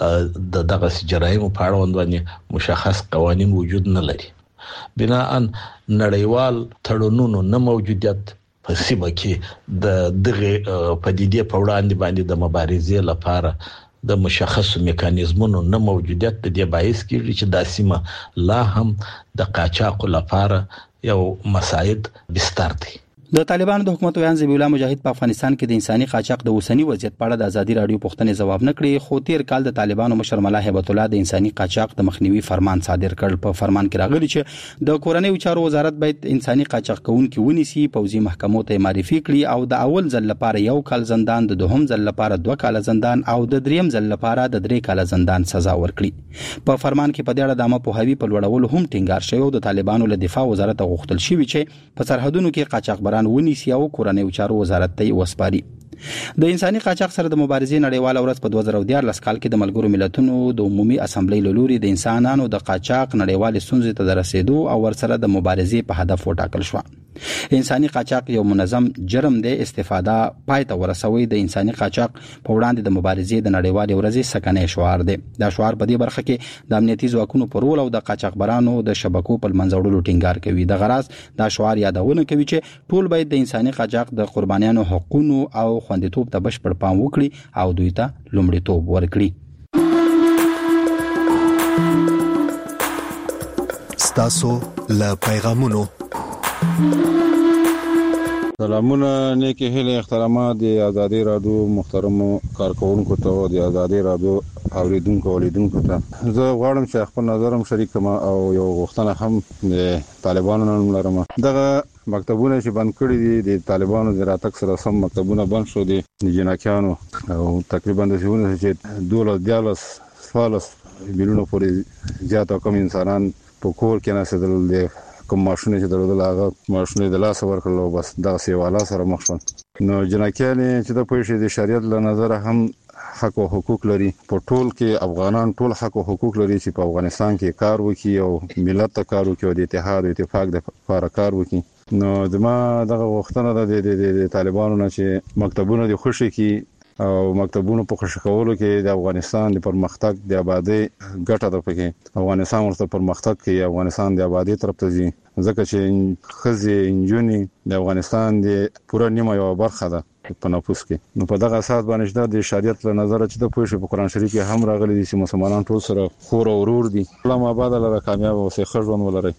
د دغه جرایمو په اړه باندې مشخص قوانين وجود نه لري. بناء نړیوال تړونونو نه موجودیت په سیمه کې د دغه پدیدې په وړاندې باندې د مبارزې لپاره د مشخص میکانیزمونو نه موجودیت د دې باعث کیږي چې د سیمه لا هم د قاچاق لپاره یو مساعد بستر دی. د طالبانو د حکومت ویان ذبیح الله مجاهد په افغانستان کې د انساني قاچاق د اوسنی وضعیت په اړه د ازادي رادیو پوښتنې ځواب نه کړی، خو تیر کال د طالبانو مشر ملا هیبت الله د انساني قاچاق د مخنیوي فرمان صادر کړ. په فرمان کې راغلی چې د کورنۍ چارو وزارت باید انساني قاچاق کوونکي ونیسي، پوځي محکمو ته معرفي کړي او د اول ځل لپاره یو کال زندان، د دوهم ځل لپاره دوه کال زندان او د دریم ځل لپاره د درې کال زندان سزا ورکړي. په فرمان کې په دې اړه د عامه پوهاوي په لوړولو هم ټینګار شوی او د طالبانو له دفاع وزارت غوښتل شوی چې په سرحدونو کې قاچاقبران ونیسي او کورنۍ چارو وزارت ته وسپاري. د انساني قاچاق سره د مبارزې نړیواله ورځ په دوه زره دیارلس کال کې د ملګرو ملتونو د عمومي اسامبلۍ له لوري د انسانانو د قاچاق نړیوال ستونزې ته د رسیدو او ورسره د مبارزې په هدف وټاکل شو. انساني قاچاق یو منظم جرم دی، استفاده پای ته ورسوي د انساني قاچاق په وړاندې د مبارزې د نړیوال ورځې سکنې شعار دی. دا شعار په دې برخه کې د امنیتي ځواکونو پر رول او د قاچاقبرانو د شبکو په منځوړلو ټینګار کوي. د غرض دا شعار یادونه کوي چې ټول باید د انساني قاچاق د قربانیانو حقوقو او خوندیتوب ته بشپړ پام وکړي او دوی ته لومړیتوب ورکړي. ستاسو له پیغامونو سلامونه، نیکی هیله احترامات د ازادي رادیو محترمو کارکونکو ته او د ازادي رادیو اوریدونکو اولیدونکو ته زه غواړم چې خپل نظرم شریک کړم او یو غوښتنه هم د طالبانو نن لرم. دغه مکتبونه چې بند کړي دي د طالبانو د راتګ سره سم مکتبونه بند شو دي د جناکیانو او تقریبا د څونه چې دوله دیالس فالس بیرونو پورې زیات کم انسانان په کور کې نه سدل دي، کوم ماشونه چې درول هغه ماشونه د لاس ورکړلو بس دا سیواله سره مخ شو. نو جناکیان چې د پوښتې د شریعت له نظر هم حق او حقوق لري، په ټول کې افغانان ټول حق او حقوق لري چې په افغانستان کې کار وکړي او ملت ته کار وکړي او د اتحاد او اتفاق د لپاره کار وکړي. نو دما دغه وختونه د طالبانو نه چې مکتبونه د خوشي کې او مکتبونو په خوشی کولو کې د افغانستان د پرمختګ د آبادی ګټه ده. پکې افغانستان ورته پرمختګ کوي، افغانستان د آبادی طرف ته ځي، ځکه چې خزي انجونی د افغانستان د پوره نیمه یو برخه ده په نفوس کې. نو په دغه اساس باندې د شریعت له نظر چې د پوښښ په قران شریف کې هم راغلي دي چې مسلمانان ټول سره خور او ورور دي. الله آباد لره کامیاب او ښه ژوند ولري.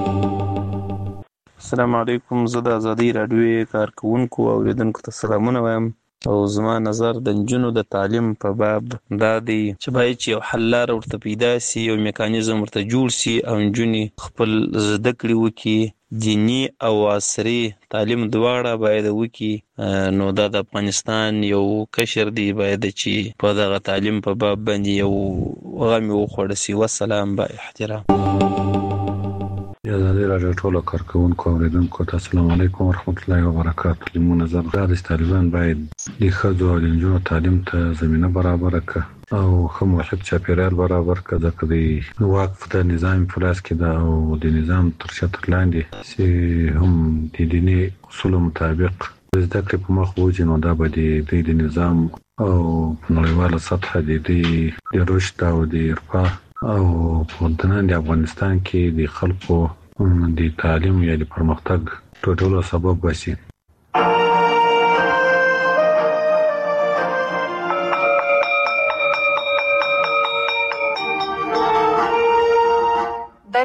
السلام علیکم، زه د ازادي رادیو کارکونکو او اوریدونکو ته سلامونه وایم او زما نظر د نجونو د تعلیم په باب دا دی چې باید چې یو حل لاره ورته پیدا سي، یو میکانیزم ورته جوړ سي او نجونې خپل زده کړې وکړي، دینی او عصري تعلیم دواړه باید وکړي. نو دا د افغانستان یو کشر دی باید چې په دغه تعلیم په باب باندې یو غم وخوړ سي. والسلام با احترام. ازادي رادیو ټول کارکونکو اوریدونکو ته السلام علیکم ورحمت الله وبرکاته. لمو نظر دا د طالبان باید د ښځو او نجونو تعلیم ته زمينه برابر کړي او هم محیط چاپیریال برابر کړي، ځکه د وقف د نظام فلاس کې دا او د نظام تر شتر لاندې چې هم د دیني اصول مطابق زده کړې په مخ وځي، نو دا به د نظام او نړیواله سطح د رشد او د ارفاه او په دننه د افغانستان کې د خلکو د تعلیم یا د پرمختګ ټولو سبب وشي.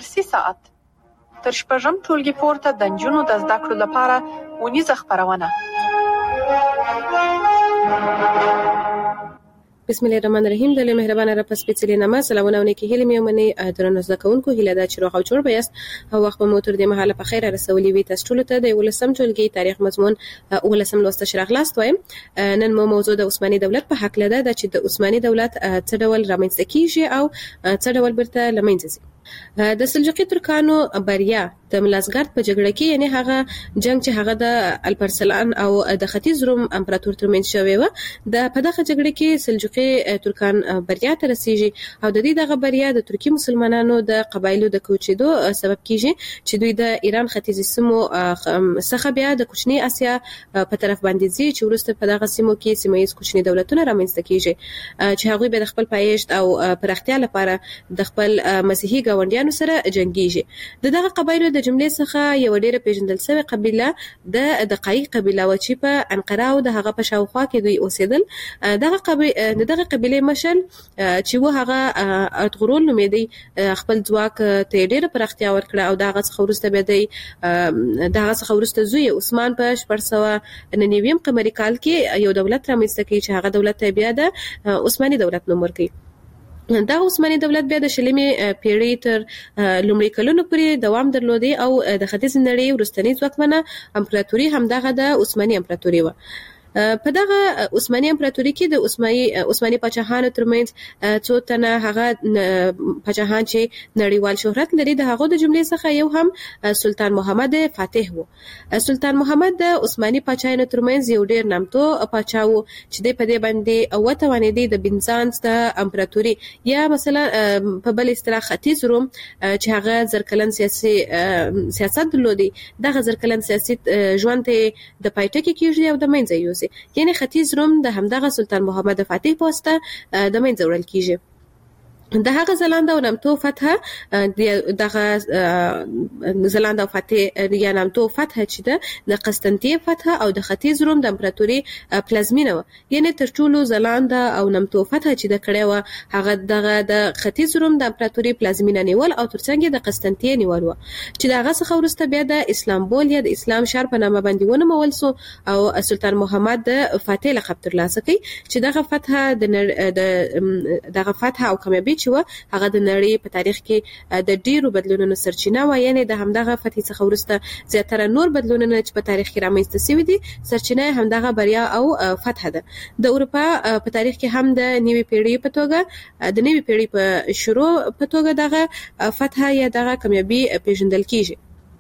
درسي ساعت تر شپږم ټولګي پورته د نجونو د زده کړو لپاره ونیزه خپرونه. بسم الله الرحمن الرحیم. د مهربان رب سپیڅلې نامه سلامونه ونکي هلي مې منی درنو زکونکو هله دا چې روغ او جوړ بیاست او وخت په موټر د محله په خیره رسولې وي تاسو ټول ته د ولسم ټولګي تاریخ مضمون ولسم لوست شرح لاست وایم. نن مو موضوع د عثماني دولت په حق لده چې د عثماني دولت څه ډول رامنځته کیږي او څه ډول برته لمنځه ځي. د سلجوقي ترکانو بریا د ملازګرد په جګړه کې یعنی هغه جنگ چې هغه د الپرسلان او د ختیځ روم امپراتور ترمنځ شوی و د په دغه جګړه کې سلجوقي ترکان بریا ته رسیږي او د دې دغه بریا د ترکی مسلمانانو د قبایلو د کوچېدو سبب کیږي چې دوی د ایران ختیځ سیمو څخه بیا د کوچنی اسیا په طرف باندې ځي چې ورسته په دغه سیمو کې سیمایي کوچنی دولتونه رامنځته کیږي چې هغه به د خپل پایښت او پرختیا لپاره د خپل مسیحي ګاونډیانو سره جنگيږي. د دغه قبایلو د جملې څخه یو ډیره پیژندل شوی قبیله د دقایق قبیله و چې په انقره او د هغه په شاوخوا کې دوی اوسېدل. دغه قبیله دغه قبیله مشل چې و هغه ارطغرل نومېدی خپل ځواک ته ډیره پرختیا ورکړه او دغه څخه ورسته به دی دغه څخه ورسته زوی عثمان په شپږ سوه نهه قمري کال کې یو دولت رامنځته کړي چې هغه دولت بیا د عثماني دولت نوم ورکړي. دا عثماني دولت بیا د شلمې پیړۍ تر لومړي کلونو پورې دوام درلودي او د ختیځ نړۍ وروستنی ځواکمنه امپراتوري همدغه د عثماني امپراتوري و. په دغه عثماني امپراتوري کې د عثماني عثماني پاچاهانو ترمنځ څو تنه هغه پاچاهان چې نړیوال شهرت لري د هغه د جملې څخه یو هم سلطان محمد فاتح وو. سلطان محمد د عثماني پاچاهانو ترمنځ یو ډیر نامتو پاچا وو چې د په دې باندې او توانېدي د بنزانس د امپراتوري یا مثلا په بل اصطلاح ختیځ روم چې هغه زرکلن سیاسي سیاست درلودي دغه زرکلن سیاسي ژوند ته د پایټه کې کېږي او د منځه یوسي یعنی ختیځ روم د همدغه سلطان محمد فاتح په واسطه د منځه وړل کیږي. د هغه زلاند او نامتو فتح دغه زلاند او فتح یا نامتو فتح چې د قسطنطنیه فتح او د ختیځ روم د امپراتوري پلازمینه و یعنی تر ټولو زلاند او نامتو فتح چې د کړه و هغه دغه د ختیځ روم د امپراتوري پلازمینه نیول او ترڅنګ د قسطنطنیه نیول و چې دغه څخه ورسته بیا د اسلامبول یا د اسلام شهر په نامه باندې ونه مول سو او سلطان محمد د فاتح لقب ترلاسه کړي چې دغه فتح د دغه فتح او کامیابی چې هغه د نړۍ په تاریخ کې د ډیرو بدلونونو سرچینه و یعنی د همدغه فتح څخه ورسته زیاتره نور بدلونونه چې په تاریخ کې رامنځته شوي دي سرچینه همدغه بریا او فتح ده. د اروپا په تاریخ کې هم د نوې پیړۍ په توګه د نوې پیړۍ په شروع په توګه دغه فتح یا دغه کامیابی پیژندل کیږي.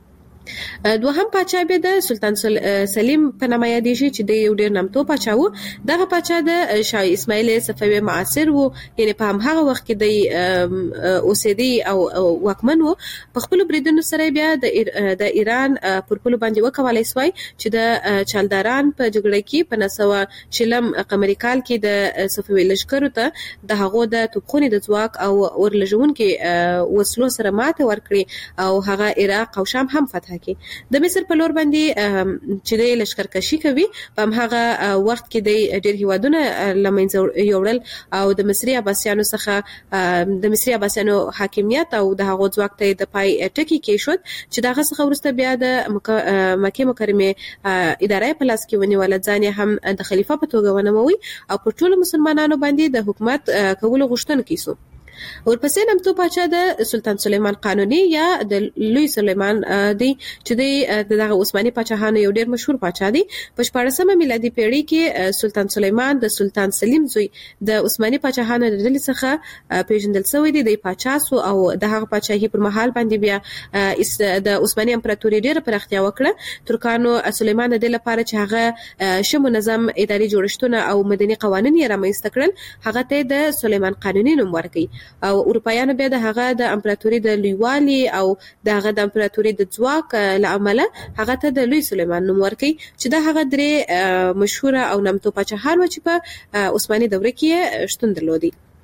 دوهم پاچا به د سلطان سلیم په نامه یادېږي چې د یو ډیر نامتو پاچا وو. دغه پاچا د شاه اسماعیل صفوي معاصر وو یعنی په همغه وخت کې د اوسېدي او واکمن وو. په خپل بریدونو سره بیا د ایران پر پلو باندې وکولای سوی چې د چالداران په جګړه کې په نسوه شلم قمري کال کې د صفوي لشکرو ته د هغو د توپخونې د ځواک او ورلژونکو وسلو سره ماته ورکړي او هغه عراق او شام هم فتح کی. د مصر په لور باندې چې د لشکرکشي کوي په هغه وخت کې د ډېر هیوادونه لمنځه یوړل او د مصري عباسیانو څخه د مصري عباسیانو حاکمیت او د هغو ځواک ته د پای ټکی کې شو چې دغه څخه ورسته بیا د مکه مکرمه ادارې په لاس کې ونیول ځان هم د خلیفہ په توګه ونموي او په ټولو مسلمانانو باندې د حکومت کولو غوښتنه کیسو. ورپسې نامتو پاچا د سلطان سلیمان قانوني یا د لوی سلیمان دی چې د دغه عثماني پاچاهانو یو ډیر مشهور پاچا دی. په شپاړسمه میلادي پیړۍ کې سلطان سلیمان د سلطان سلیم زوی د عثماني پاچاهانو د ډلې څخه پیژندل شوی دی. د پاچا سو او د هغه پاچاهي پر مهال باندې بیا د عثماني امپراتوري ډیره پراختیا وکړه. ترکانو سلیمان د لپاره چې هغه شمو نظام اداري جوړښتونه او مدني قوانین یې رامنځته کړل هغه ته د سلیمان قانوني نوم ورکړي او اروپایانو بیا د هغه د امپراتوري د لویوالي او د هغه د امپراتوري د ځواک لامل هغه ته د لوی سلیمان نوم ورکړي چې د هغه درې مشهور او نامتو پاچاهان و چې په عثماني دوره کې شتون درلودي.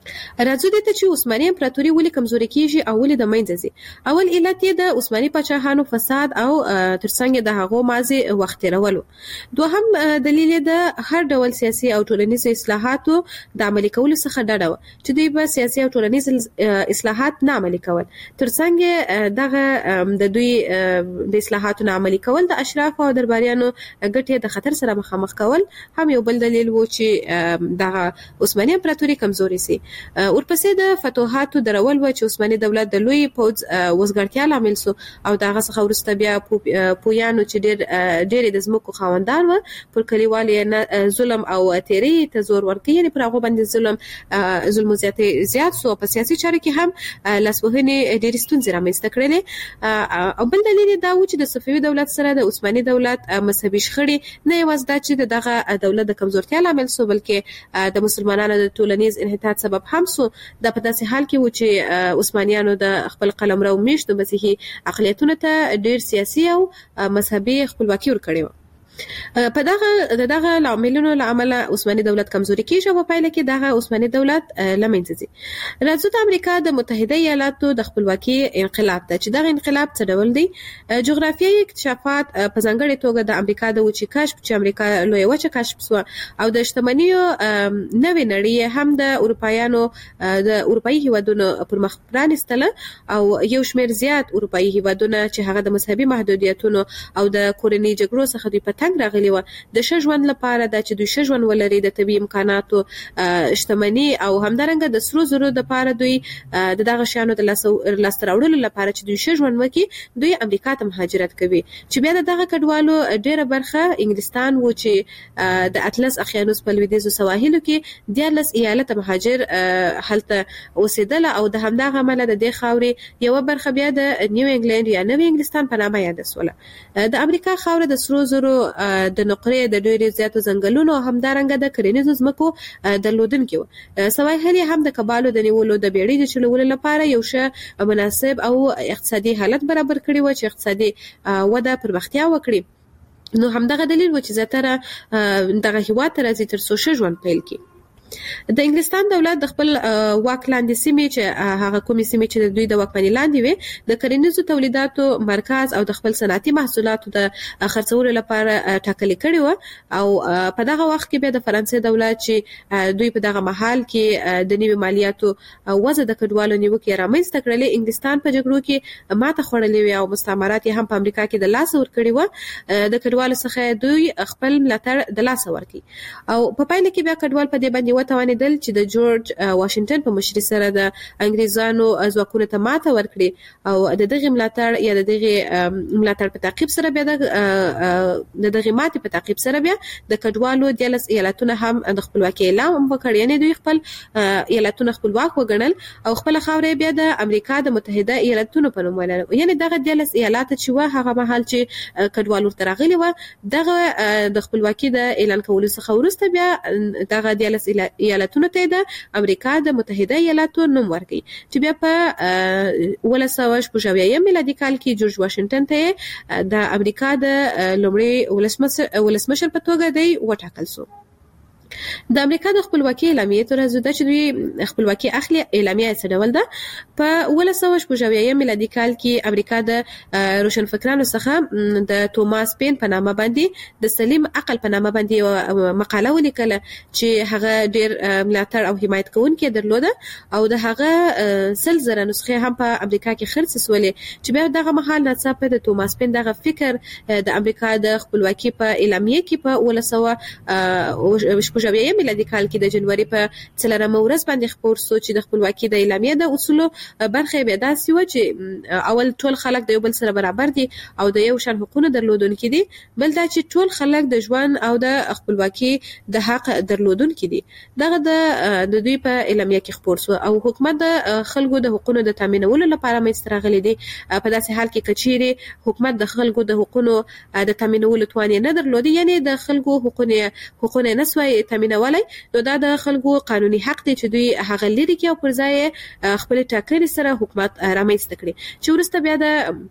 راځو دې ته چې عثماني امپراتوري ولې کمزوري کیږي او ولې د منځه ځي. اول علت یې د عثماني پاچاهانو فساد او ترڅنګ د هغو ماضي وخت تیرولو. دوهم دلیل یې د هر ډول سیاسي او ټولنیز اصلاحاتو د عملي کولو څخه ډډه و چې دوی به سیاسي او ټولنیز اصلاحات نه عملي کول. ترڅنګ دغه د دوی د اصلاحاتو نه عملي کول د اشراف او درباریانو ګټې د خطر سره مخامخ کول هم یو بل دلیل و چې دغه عثماني امپراتوري کمزوري سي. ورپسې د فتوحاتو درول و چې عثماني دولت د لوی پوځ وزګړتیا لامل سو او دغه څخه وروسته بیا پویانو چې ډېر ډېر د ځمکو خاوندان و پر کلیوالي ظلم او تیری ته زور ورکړي، یعنې پر هغو باندې ظلم ظلم زیات زیات سو. په سیاسي چارو کې هم لاسوهنې ډېرې ستونزې رامنځته کړلې. او بل دلیل دا و چې د صفوي دولت سره د عثماني دولت مذهبي شخړې نه یوازې دا چې دغه دولت د کمزورتیا لامل سو بلکې د مسلمانانو د ټولنیز انحطاط سبب هم سو. دا په داسې حال کې و چې عثمانیانو د خپل قلمرو میشتو مسیحي اقلیتونو ته ډېر سیاسي او مذهبي خپلواکي ورکړې وه. په دغه دغه عاملونو له امله عثماني دولت کمزوري کیږي او په پایله کې دغه عثماني دولت له منځه ځي. راځو د امریکا د متحده ایالاتو د خپلواکي انقلاب ته چې دغه انقلاب څه ډول دی. جغرافیایي اکتشافات په ځانګړې توګه د امریکا د وچې کشف چې امریکا لویه وچه کشف شوه او د شتمنیو نوې نړۍ هم د اروپایانو د اروپایي هیوادونو پر مخ پرانستله او یو شمېر زیات اروپایي هیوادونه چې هغه د مذهبي محدودیتونو او د کورنۍ جګړو څخه دوی په راغلی و د ښه ژوند لپاره دا چې دوی ښه ژوند ولري د طبي امکاناتو شتمني او همدارنګه د سرو زرو لپاره دوی د دغه شیانو د لاسته راوړلو لپاره چې دوی ښه ژوند وکړي دوی امریکا ته مهاجرت کوي. چې بیا د دغه کډوالو ډیره برخه انګلستان و چې د اطلس اقیانوس په لویدیځو سواحلو کې دیارلس ایالته مهاجر هلته اوسېدله او د همدغه عمله د دې خاورې یوه برخه بیا د نیو انګلند یا نوي انګلستان په نامه یاده سوله. د امریکا خاوره د سرو زرو د نقرې د ډېرې زیاتو ځنګلونو او همدارنګه د کرنیزو ځمکو درلودونکي وو. سواحل یې هم د کبالو د نیولو د بیړۍ د چلولو لپاره یو ښه مناسب او اقتصادي حالت برابر کړی و چې اقتصادي وده پرمختیا وکړي. نو همدغه دلیل و چې زیاتره دغه هیواد ته راځي تر څو ښه ژوند پیل کړي. د انګلستان دولت د خپل واک لاندې سیمې چې هغه کومې سیمې چې د دوی د واکمنۍ لاندې وي د کرنیزو تولیداتو مرکز او د خپل صنعتي محصولاتو د خرڅولو لپاره ټاکلې کړې وه. او په دغه وخت کې بیا د فرانسې دولت چې دوی په دغه مهال کې د نوي مالیاتو وضع د کډوالو نیوکې رامنځته کړلې انګلستان په جګړو کې ماته خوړلې وې او مستعمرات یې هم په امریکا کې د لاسه ورکړي وه. د کډوالو څخه دوی خپل ملاتړ د لاسه ورکړي او په پایله کې بیا کډوال په دې باندې وتوانېدل چې د جورج واشنگټن په مشرۍ سره د انګریزانو ځواکونو ته ماته ورکړي او د دغه ملاتړ یا د دغه ملاتړ په تعقیب سره بیا د دغه ماتې په تعقیب سره بیا د کډوالو دیارلس ایالتونه هم د خپلواکۍ اعلان وکړ، یعنې دوی خپل ایالتونه خپلواک وګڼل او خپل خاوره بیا د امریکا د متحده ایالتونو په نوم ویل. یعنې دغه دیارلس ایالات چې و هغه مهال چې کډوال ورته راغلي و دغه د خپلواکۍ د اعلان کولو څخه وروسته بیا دغه دیارلس ایالتونو ته د امریکا د متحده ایالاتو نوم ورکړي چې بیا په اوولس سوه شپږ اویایم میلادي کال کې جورج واشنگټن ته د امریکا د لومړي ولسمشر په توګه دی وټاکل شو. د امریکا د خپلواکۍ اعلامیې تر راځو ده چې دوی خپلواکي اخلي. اعلامیه څه ډول ده؟ په اوولس سوه شپږ اویایم میلادي کال کې امریکا د روشنفکرانو څخه د توماس پین په نامه باندې د سلیم عقل په نامه باندې مقاله ولیکله چې هغه ډېر ملاتړ او حمایت کوونکي درلوده او د هغه سل زره نسخې هم په امریکا کې خرڅ سولې چې بیا دغه مهال ناڅاپه د توماس پین دغه فکر د امریکا د خپلواکي په اعلامیه کې په اوولس سوه شپږ اویایم میلادي کال کې د جنوري په څلورمه ورځ باندې خپور شو چې د خپلواکۍ د اعلامیې د اصولو برخه بیا داسې وه چې اول ټول خلک د یو بل سره برابر دي او د یو شان حقوقونه درلودونکي دي، بل دا چې ټول خلک د ژوند او د خپلواکۍ د حق درلودونکي دي. دغه د دوی په اعلامیه کې خپور شو او حکومت د خلکو د حقوقونو د تامینولو لپاره منځته راغلی دی. په داسې حال کې کچېرې حکومت د خلکو د حقوقونو د تامینولو توان نه درلودي، یعنې د خلکو حقوقونه حقوقونه نه سوی تامینولای، نو دا د خلکو قانوني حق دی چې دوی هغه لري کې او پر ځای خپل ټاکنې سره حکومت رامنځته کړي چې وروسته بیا د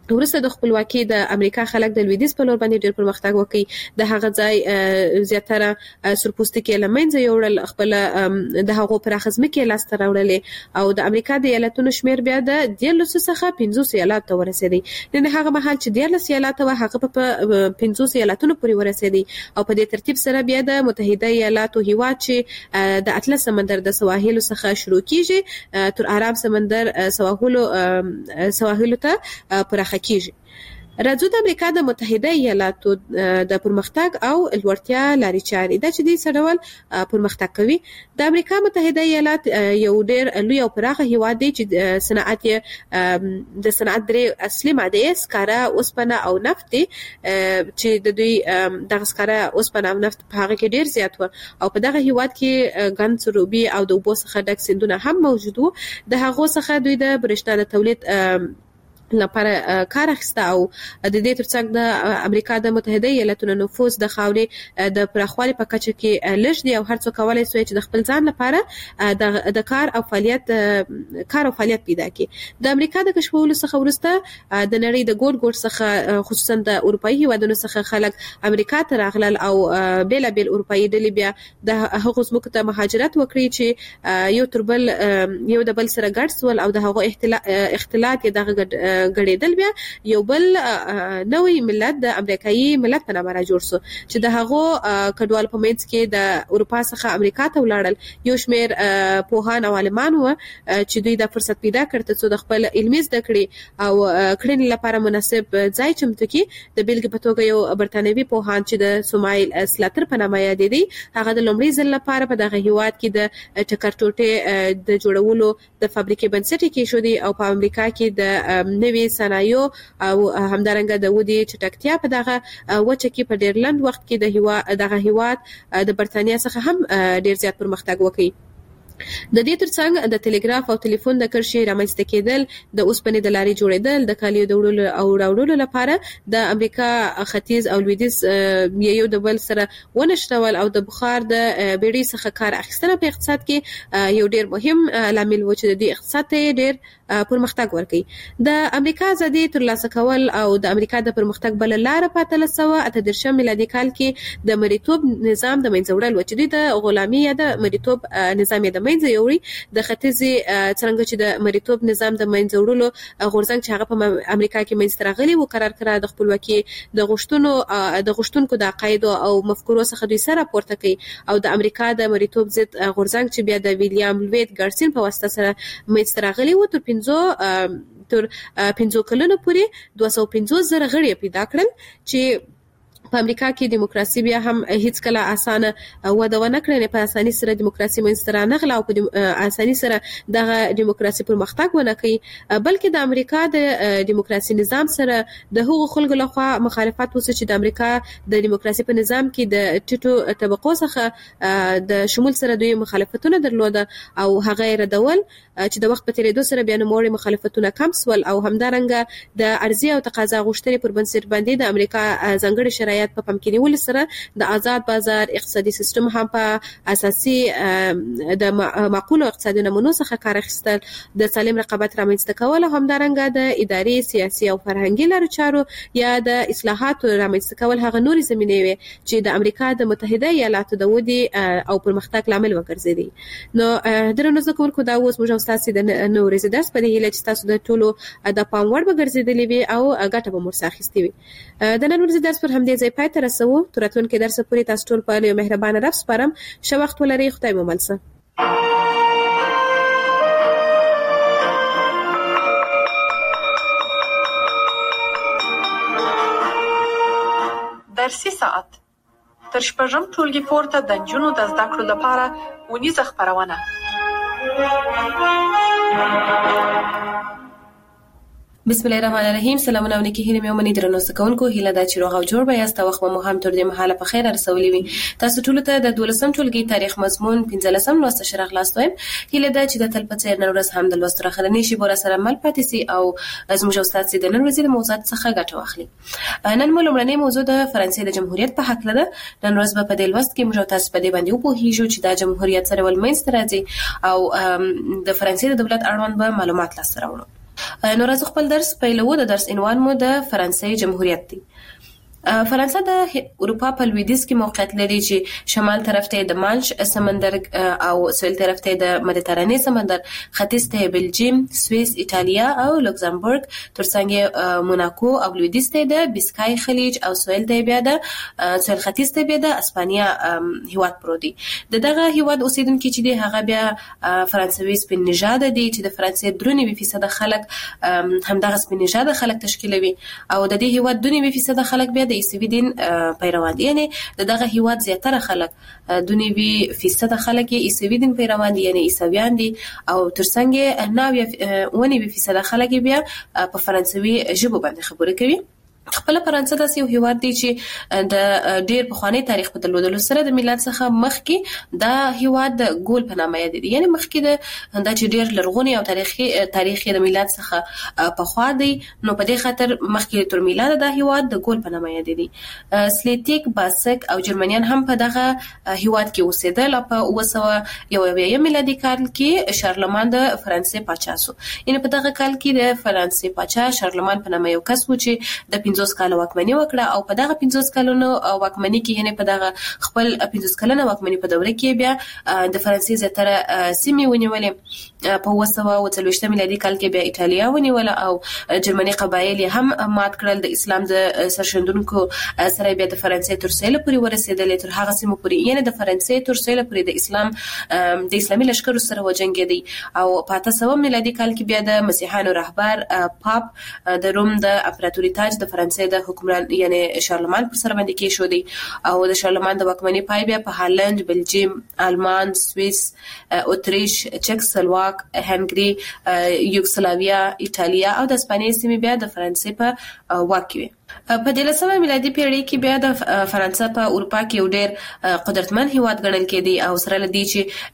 ورسته د خپلواکي د امریکا خلک د لویدیځ په لور باندې ډېر پرمختګ وکړي د هغه ځای زیاتره سرپوستکي لمنځه یوړل خپل د هغو پراخزمکي لاس راوړلې او د امریکا د ایالتونو شمیر بیا د دیارلس څخه پنځوس ایالات ته ورسېدی نن هغه مهال چې دیارلس ایالات و هغه په پنځوس ایالتونو پورې ورسېدی او په دې ترتیب سره بیا د متحده ایالاتو هیواد چې د اطلس سمندر د سواحل څخه شروع کیږي تر عرب سمندر سواحلو سواحلو ته پراخ کیږي راځو د امریکا د متحده ایالاتو د پرمختګ او لوړتیا لاري چارې د چې د سړول پرمختګ کوي د امریکا متحده ایالات یو ډېر لوی او پراخه هیواد دی چې صنعت د صنعت درې اصلي ماده سکاره اوسپنه او نفت دي چې د دوی د سکاره اوسپنه او نفت په هغه کې ډېر زیات و او په دغه هیواد کې ګن سروبي او د اوبو څخه ډک سیندونه هم موجود وو د هغه څخه دوی د برېښنا د تولید لپاره کار اخیسته او د دې ترڅنګ د امریکا د متحده ایالاتونو نفوذ د خاورې د پراخوالي په کچه کې لږ دی او هر څوک کولای شي چې د خپل ځان لپاره د کار او فعالیت کار او فعالیت پیدا کړي د امریکا د کشفولو څخه ورسته د نړۍ د ګوټ ګوټ څخه خصوصا د اروپאי هیوادونو څخه خلک امریکا ته راغلل او بیل بیل اروپאי ډلې بیا د هغو ځمکو ته مهاجرت وکړي چې یو تر بل یو د بل سره ګډ سول او د هغو اختلاط یې دغه غړېدل بیا یو بل نوې ملت د امریکایي ملت په نامه را جوړ شو چې د هغو کډوال په منځ کې د اروپا څخه امریکا ته ولاړل یو شمیر پوهان او عالمان و چې دوی د فرصت پیدا کړ ته د خپل علمي زده کړې او کړنې لپاره مناسب ځای چمتو کړي د بیلګې په توګه یو برتانوي پوهان چې د سومایل سلاتر په نامه یاد دي هغه د لومړي ځل لپاره په دغه هیواد کې د ټکرټوټې د جوړولو د فابریکې بنسټ کې شو دي او په امریکا کې د نوي صنایع او همدارنګه د ودی چټکتیا په دغه وچه کې په ډیر لند وخت کې د هوا دغه هیواد د برتانیا څخه هم ډیر زیات پرمختګ وکړي د دې ترڅنګ د ټلګراف او ټلیفون د کرښې رامنځته کېدل د اوسپنې د لارې جوړېدل د کالیو د وړلو او راوړلو لپاره د امریکا ختیځ او لویدیځ یو د بل سره ونښتول او د بخار د بیړۍ څخه کار اخیستنه په اقتصاد کې یو ډیر مهم لامل و چې د اقتصاد ته ډیر پرمختګ ورکړي د امریکا ازادي ترلاسه کول او د امریکا د پرمختګ بل لار په اتلس سوه اته دېرشم میلادي کال کې د مریتوب نظام د منځه وړل و چې د غلامي یا د مریتوب نظام د منځه یوړي د ختیځي څنګه چې د مریتوب نظام د منځه وړلو غورځنګ چې هغه په امریکا کې منځ راغلي و قرار کړه د خپلواکي د غشتونو د غشتونکو د عقاید او مفکورو څخه دوی سره پورته کوي او د امریکا د مریتوب ضد غورځنګ چې بیا د ویلیام لوید ګارسین په واسطه سره منځ راغلي و تر پنځو تر پنځو کلونو پورې دوه سوه پنځوس زره غړي پیدا کړل چې په امریکا کې دیموکراسي بیا هم هیڅ کله اسانه وده ونه کړې په اساني سره دیموکراسي منځ ته نغله او په اساني سره دغه دیموکراسي پرمختګ ونه کوي بلکې د امریکا د دیموکراسي نظام سره د هغو خلکو لخوا مخالفت وسو چې د امریکا د دیموکراسي په نظام کې د ټیټو طبقو څخه د شمول سره دوی مخالفتونه درلوده او هغه ردول چې د وخت په تیریدو سره بیا نوموړي مخالفتونه کم سول او همدارنګه د ارزي او تقاضا غوښتنې پر بنسټ باندې د امریکا ځانګړي شرایط په پام کې نیول سره د آزاد بازار اقتصادي سیستم هم په اساسي د معقول اقتصادي نمونو څخه کار اخیستل د سالم رقابت رامنځته کول هم دارنګه د اداري سیاسي او فرهنګي لارو چارو یا د اصلاحاتو رامنځته کول هغه نوري زمینې وي چې د امریکا د متحده ایالاتو د ودی او پرمختګ لامل وګرځېدي نو درنو زده کوونکو دا اوس موږ تاسو د نورې زده په دې هیله چې تاسو د ټولو د پام وړ وګرځېدلې وي او ګټه به مو اخیستې وي د نن ورځې درس پر همدې ځای پای ته رسوو تر راتلونکي درس پورې تاسو ټول په یو مهربانه رب سپارم ښه وخت ولرئ خدای مو مل شه درسي ساعت تر شپږم ټولګي پورته د نجونو د زده کړو لپاره ونیزه خپرونه بسم الله الرحمن الرحیم سلامونه ونکي هیله مې ومني درنو زدهکوونکو هیله دا چې روغ او جوړ به یاست وخت مو هم تر دې مهاله په خیر رسولي وي تاسو ټول ته د دولسم ټولګي تاریخ مضمون پنځلسم لوست شرح لاست وایم هیله دا چې د تل په څیر نن ورځ هم د لوست راخلنی شي بور سره مل پاتې سي او زموږ استاد سي د نن ورځې د موضوعات څخه ګټه واخلي نن مو لومړنی موضوع د فرانسې د جمهوریت په حق لده نن ورځ په دې لوست کې موږ تاسو په دې باندې وپوهیږو چې د جمهوریت سره ول منځ راځي او د فرانسې د دولت اړوند به معلومات لاسته راوړو نو راځو خپل درس پیلوو. د درس عنوان مو د فرانسې جمهوریت دی. فرانسه د اروپا په لویدیځ کې موقعیت لري چې شمال طرف ته د مانش سمندر او سویل طرف ته د مدیترانې سمندر، ختیځ ته بلجیم، سوئیس، ایتالیا او لوکزامبورګ، ترڅنګ موناکو او لویدیځ ته د بیسکای خلیج او سویل ته بیا د سویل ختیځ ته بیا د اسپانیا هیواد پروت دی. د دغه هیواد اوسیدونکو چې دی هغه بیا فرانسوي سپین نژاد دي چې د فرانسې درې نوي فیصد خلک همدغه سپین نژاد خلک تشکیلوي او د دې هیواد دوه نوي فیصد خلک بیا د عیسوي دین پیروان دي. یعنی د دغه هیواد زیاتره خلک دوه نوي فیصد خلک یې عیسوي دین پیروان دي، یعنی عیسویان دي، او ترڅنګ نوي ونوي فیصد خلک بیا په فرانسوي ژبه باندې خبرې کوي. خپل فرانسه داسې یو هیواد دی چې د ډیر پخوانی تاریخ په درلودلو سره د میلاد څخه مخکې دا هیواد د ګول په نامه یاد دي. یعنی مخکې د دا چې ډیر لرغونی او تاریخي تاریخ د میلاد څخه په خوا دی، نو په دې خاطر مخکې تر میلاد د هیواد د ګول په نامه یاد دي. سلیتیک، باسک او جرمنیان هم په دغه هیواد کې اوسېدل. په اوه سوه یو اویا میلادي کال کې شارلمان د فرانسې پاچا شو. یعنی په دغه کال کې د فرانسې پاچا شارلمان په نامه یو کس و چې د پنځوس کاله واکمني وکړه او په دغه پنځوس کلونو واکمني کې یعنی په دغه خپل پنځوس کلنه واکمني په دوره کې بیا د فرانسې زیاتره سیمې ونیولې. په اوه سوه اوه څلوېښت میلادي کال کې بیا ایتالیا ونیوله او جرمني قبایل هم مات کړل. د اسلام د سرشندونکو سره بیا د فرانسې تر سویل پورې ورسېدل، تر هغه سیمه پورې، یعنی د فرانسې تر سویل پورې د اسلام د اسلامي لشکرو سره وجنګېدی. او په اته سوه میلادي کال کې بیا د مسیحیانو رهبر پاپ د روم د امپراتوري تاج د فرانسې د حکمران یعنی شارلمان پر سر باندې کې شو دی. او د شارلمان د واکمنۍ پای بیا په هالند، بلجیم، آلمان، سوئیس، اتریش، چک سلواک، هنګري، یوګسلاویا، ایتالیا او د اسپانیې سیمې بیا د فرانسې په واک کې وي. په دلسمه میلادي پیړۍ کې بیا د فرانسه په اروپا کې یو ډېر قدرتمن هیواد ګڼل کېدی او سره لدی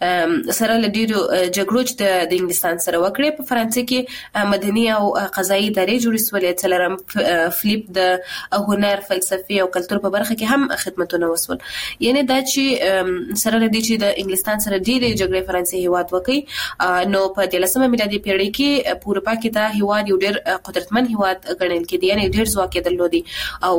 چې سره لډیرو جګړو چې د انګلستان سره وکړې. په فرانسه کې مدني او قضایي ادارې جوړې شولې. څلورم فلیپ د هنر، فلسفي او کلتور په برخه کې هم خدمتونه وسول. یعنی دا چې سره لدی چې د انګلستان سره ډېرې جګړې فرانسې هیواد وکړي، نو په دلسمه میلادي پیړۍ کې په اروپا کې دا هیواد یو ډېر قدرتمن هیواد ګڼل کېدی، یعنی ډېر ځواک یې درلود او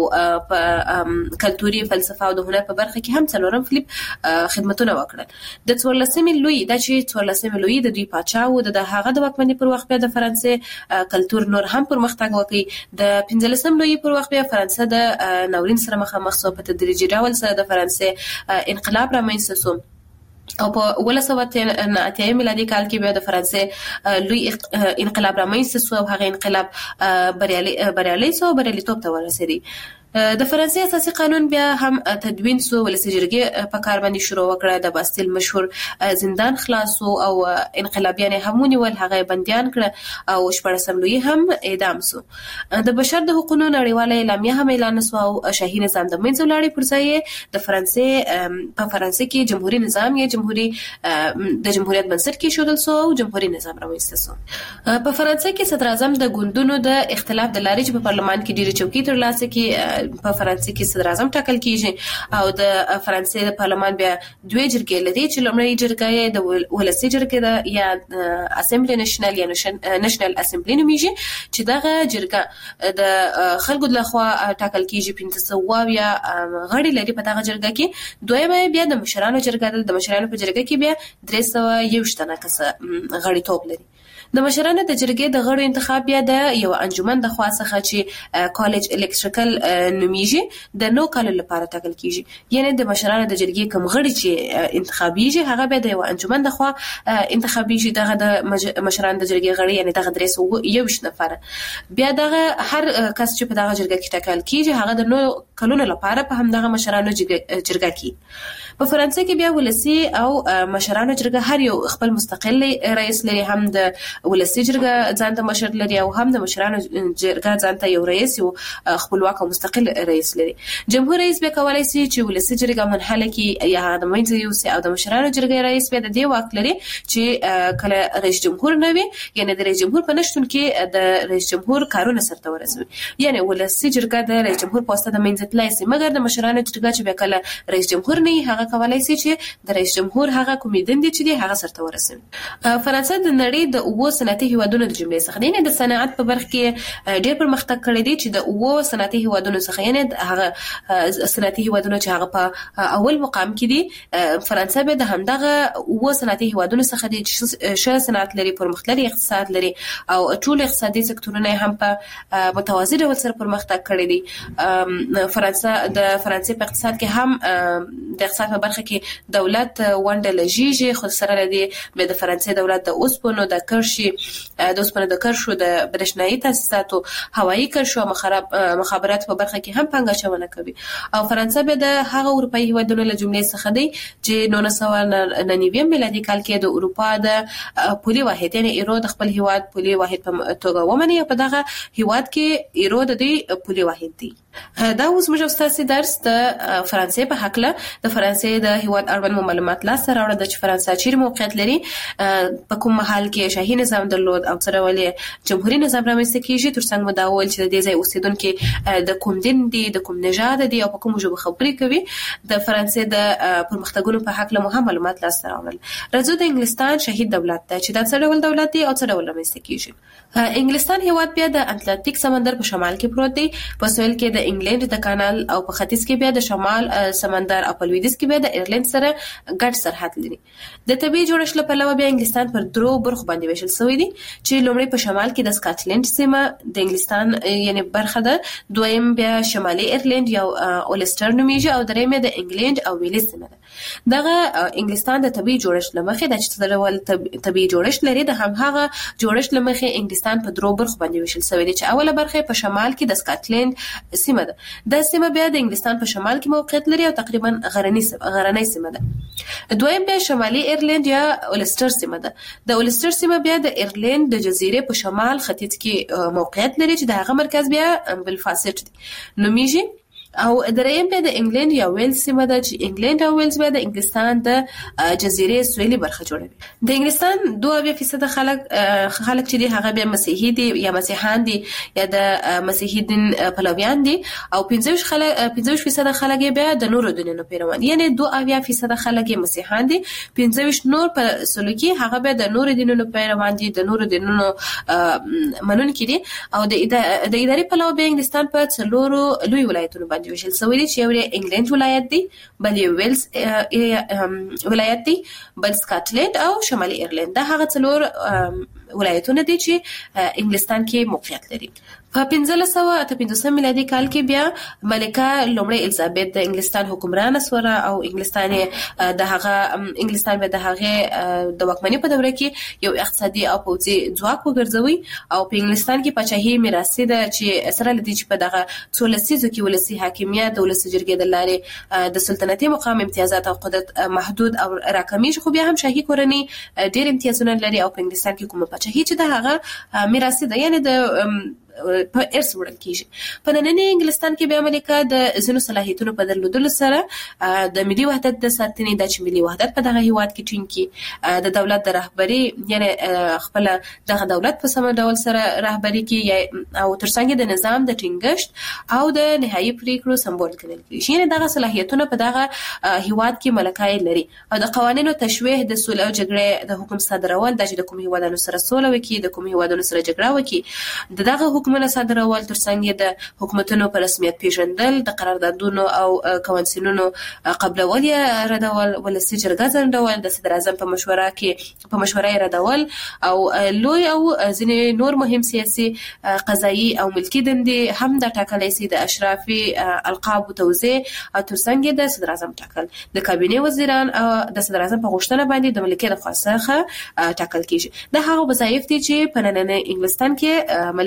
په کلتوري، فلسفه او د هنر په برخه کې هم څلورم فلیپ خدمتونه وکړل. د څوارلسمې لوی دا چې څوارلسمې لوی د دوی پاچا و، د هغه د واکمنۍ پر وخت بیا د فرانسې کلتور نور هم پرمختګ وکړي. د پنځلسم لوی پر وخت بیا فرانسه د ناورین سره مخامخ شو. په تدریجي ډول سره د فرانسې انقلاب رامنځته شو او په اوله سوه اتیا میلادي کال کې بیا د فرانسې لوی انقلاب رامنځته شو او هغه انقلاب بریالي بریالي شو، بریالیتوب ته ورسېدی. د فرانسې اساسي قانون بیا هم تدوین سو، ولسي جرګې په کار باندې شروع وکړه. د باستیل مشهور زندان خلاص او انقلابیان هم ونیول، هغه بنديان کړ او شپږم لوی هم اعدام سو. د بشر د حقوقو نړیواله اعلامیه هم اعلان سو او شاهي نظام د منځ ولاړې پر ځای د فرانسې په فرانسې کې جمهوریت نظام یا جمهوریت د جمهوریت بنسټ کې شودل سو او جمهوریت نظام رامنځته سو. په فرانسې کې صدر اعظم د ګوندونو د اختلاف د لارې چې په پارلمان کې ډېری چوکۍ ترلاسه کړي په فرانسې کې صدر اعظم ټاکل کیږي او د فرانسې د پارلمان بیا دوه جرګې لري چې لومړی جرګه د ولسي جرګې د یا اسمبلی نېشنل یا نېشنل اسمبلی نومیږي چې دغه جرګه د خلکو د لخوا ټاکل کیږي. پنځه سوه یا غړي لري په دغه جرګه کې. دویمه بیا د مشرانو جرګه د مشرانو په جرګه کې بیا درې سوه یو شتنه کس غړي توپ لري. د مشرانو د جرګې د غړو انتخاب بیا د یو انجمن د خوا څخه چې کالج الکټریکل نومیږي د نو کال لپاره ټاکل کیږي. یعنی د مشرانو د جرګې کوم غړي چې انتخابیږي هغه بیا د یو انجمن د خوا انتخابیږي. دغه د مشرانو د جرګې غړي یعنی دغه درې سوه یو نفر بیا دغه هر کس چې په دغه جرګه کې ټاکل کیږي هغه د نو کلونو لپاره په هم دغه مشرانو جرګه کې. په فرانسې کې بیا ولسي او مشرانو جرګه هر یو خپل مستقل رئیس لري، هم د ولسي جرګه ځان ته مشر لري او هم د مشرانو جرګه ځان ته یو رئیس او خپلواک او مستقل ټاکل رئیس لري. جمهور رئیس به کولای شي چې ولسی جرګه منحله کې یا د منځ یو سي او د مشرانو جرګې رئیس به د دې واک لري چې کله رئیس جمهور نه وي یعنی د رئیس جمهور په نشتون کې د رئیس جمهور کارونه سرته ورسوي. یعنی ولسی جرګه د رئیس جمهور پوسټ د منځ تلای شي مګر د مشرانو جرګه چې به کله رئیس جمهور نه هغه کولای شي چې د رئیس جمهور هغه کومې دندې چې دی هغه سرته ورسوي. فرانسه د نړۍ د اوو صنعتي هیوادونو د جملې څخه دی. د صنعت په برخه کې ډېر پرمختګ کړی دی چې د اوو صنعتي هیوادونو څخه یعنی هغه صنعتي هیوادونو چې هغه په اول مقام کې دي فرانسه به د همدغه اوو صنعتي هیوادونو څخه دي چې ش صنعت لري پرمختللي اقتصاد لري او ټول اقتصادي سکتورونه هم په متوازی ډول سره پرمختګ کړی دي. فرانسه د فرانسې په اقتصاد کې هم د اقتصاد په برخه کې دولت ونډه لږیږي خو سره لري به د فرانسې دولت د اوسپنو د کرشي د اوسپنو د کرشو د برېښنايي تاسیساتو هوایي کرشو مخابرات په برخه کې هم پانګه کوي او فرانسه به د هغه اروپאי هیوادونو له جملې څخه دی چې نولس سوه نهه نوي میلادي کال کې د اروپا د پولي واحد یعنی ایرو د خپل هیواد پولي واحد په توګه ومني په دغه هیواد کې ایرو د دې پولي واحد دی. دا اوس موږ تاسو درس د فرانسې په حق له د فرانسې د هیواد اړوند معلومات لا سره راوړل چې فرانسه چیرې موقعیت لري په کوم محل کې شاهي نظام درلود او سره ولې جمهوریت نظام رامنځته کیږي ترڅنګ مو دا ول چې د دې ځای اوسیدونکو د کوم دین دي د کوم نژاد دي او په کوم ژبه خبرې کوي. د فرانسې د پرمختګونو په حق له مهم معلومات لا سره راوړل. راځو د انګلستان شهید دولت ته چې دا څه ډول دولت دی او څه ډول رامنځته کیږي. انګلستان هیواد بیا د اتلانتیک سمندر په شمال کې پروت دی په سویل کې د انګلند د کانال او په ختیځ کې بیا د شمال سمندر او په لویدیځ کې بیا د ایرلند سره ګډ سرحد لري. د طبي جوړښت له پلوه بیا انګلستان پر درو برخو باندې ویشل شوی دی چې لومړی په شمال کې د سکاټلند سیمه د انګلستان یعنی برخه ده، دویم بیا شمالي ایرلند یا اولسټر نومیږي او دریم د انګلند او ویلز سیمه ده. دغه انګلستان د طبي جوړښت لمخې د چې ډول طبي جوړښت لري د هم هغه جوړښت لمخې انګلستان په درو برخو باندې ویشل شوی دی چې اوله برخه په شمال کې د سکاټلند سیمه ده. د سیمه بیا د انګلستان په شمال کې موقعیت لري او تقریبا غرنی غرنی سیمه ده. دویم بیا شمالي ایرلند یا اولسټر سیمه ده. د اولسټر سیمه بیا د ایرلند د جزیره په شمال ختیځ کې موقعیت لري چې د هغه مرکز بیا بلفاسټ دی نومیږي او دریم بیا د انګلند یا ویلز سیمه ده چې انګلند او ویلز بیا د انګلستان د جزیره سویلي برخه جوړوي. د انګلستان دوه اویا فیصد خلک خلک چې دي هغه بیا مسیحي دي یا مسیحان دي یا د مسیحي دین پلویان دي او پنځه خلک پنځه فیصد خلک بیا د نورو دینونو پیروان یعنی دوه اویا فیصد خلک مسیحان دي، پنځه نور په سلوکي هغه بیا د نورو دینونو پیروان دي د نورو دینونو منونکي دي او د اداري پلوه بیا انګلستان په څلورو لوی ولایتونو ویشل شوی دی چې یو انګلند ولایت دی، بل یو ویلز ولایت دی، بل سکاټلند او شمالي ایرلند. دا هغه څلور ولایتونه دي چې انګلستان کې موقعیت لري. په پنځه سوه اته پنځوس میلادي کال کې بیا ملکه لومړی الیزابت د انګلستان حکمرانه سوره او انګلستان د هغه انګلستان به د هغه د واکمنۍ په دوره کې یو اقتصادي او پوځي ځواک وګرځوي او په انګلستان کې پاچاهي میراثي ده چې سره لدی چې په دغه څولسیزو کې ولسی حاکمیت د ولسی جرګې د لارې د سلطنتي مقام امتیازات او قدرت محدود او راکمیږي خو بیا هم شاهي کورنۍ ډېر امتیازونه لري او په انګلستان کې کومه پاچاهي چې د هغه میراثي ده یعنی د په ارث وړل کیږي. په نننی انګلستان کې بیا ملکه د ځینو صلاحیتونو په درلودلو سره د ملي وحدت د ساتنې د چې ملي وحدت په دغه هیواد کې ټینګي د دولت د رهبری یعنی خپل دغه دولت په سم ډول سره رهبری کوي او ترڅنګ د نظام د ټینګښت او د نهایي پریکړو سمبول کېدل کیږي. یعنی دغه صلاحیتونه په دغه هیواد کې ملکای لري او د قوانینو تشویه د سوله او جګړې د حکم صادرول د چې د کوم هیوادونو سره سوله وکړي د کوم هیوادونو سره جګړه وکړي د دغه حکومت صادرول ترڅنګ د حکومتونو په رسمیت پیژندل د قراردادونو او کونسلونو قبلول یا ردول ولسی جرګه ځندول د صدر اعظم په مشوره کې په مشوره ردول او لوی او ځینې نور مهم سیاسي قضایي او ملکی دندې هم د ټاکلې سي د اشرافي القاب او توزیع او ترڅنګ د صدر اعظم ټاکل د کابینه وزیران او د صدر اعظم په غوښتنه باندې د ملکیت خاصه ټاکل کیږي. د هغه وظایف دي چې په نننی انګلستان کې ملکه لري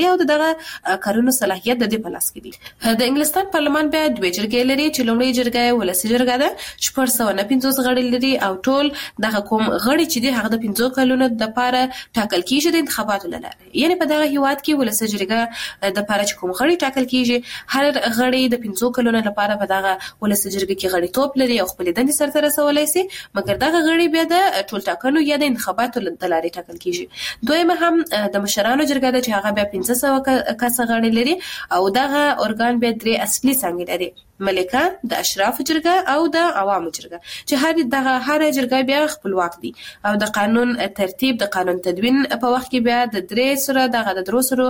دي او دغه کارونو صلاحیت د دې په لاس کې دي. د انګلستان پارلمان بیا دوه جرګې لري چې لومړی جرګه ولسی جرګه ده چې پر سو نه پنځوس غړي لري او ټول دغه کوم غړي چې دي هغه د پنځو کلونو د لپاره ټاکل کیږي د انتخاباتو لپاره. یعنی په دغه هیواد کې ولسی جرګه د لپاره چې کوم غړي ټاکل کیږي هر غړي د پنځو کلونو لپاره په دغه ولسی جرګه کې غړي توپ لري او خپل دندې سرته رسولای شي، مګر دغه غړي بیا د ټول ټاکنو یا د انتخاباتو لپاره ټاکل کیږي. دویمه هم د مشرانو جرګه ده چې هغه بیا پنځه سوه کسه غړي لري او دغه ارګان بیا درې اصلي څنګه لري، ملکه، د اشراف جرګه او د عوامو جرګه چې هر دغه هر جرګه بیا خپلواک دي او د قانون ترتیب د قانون تدوین په وخت کې بیا د درې سره دغه د درو سره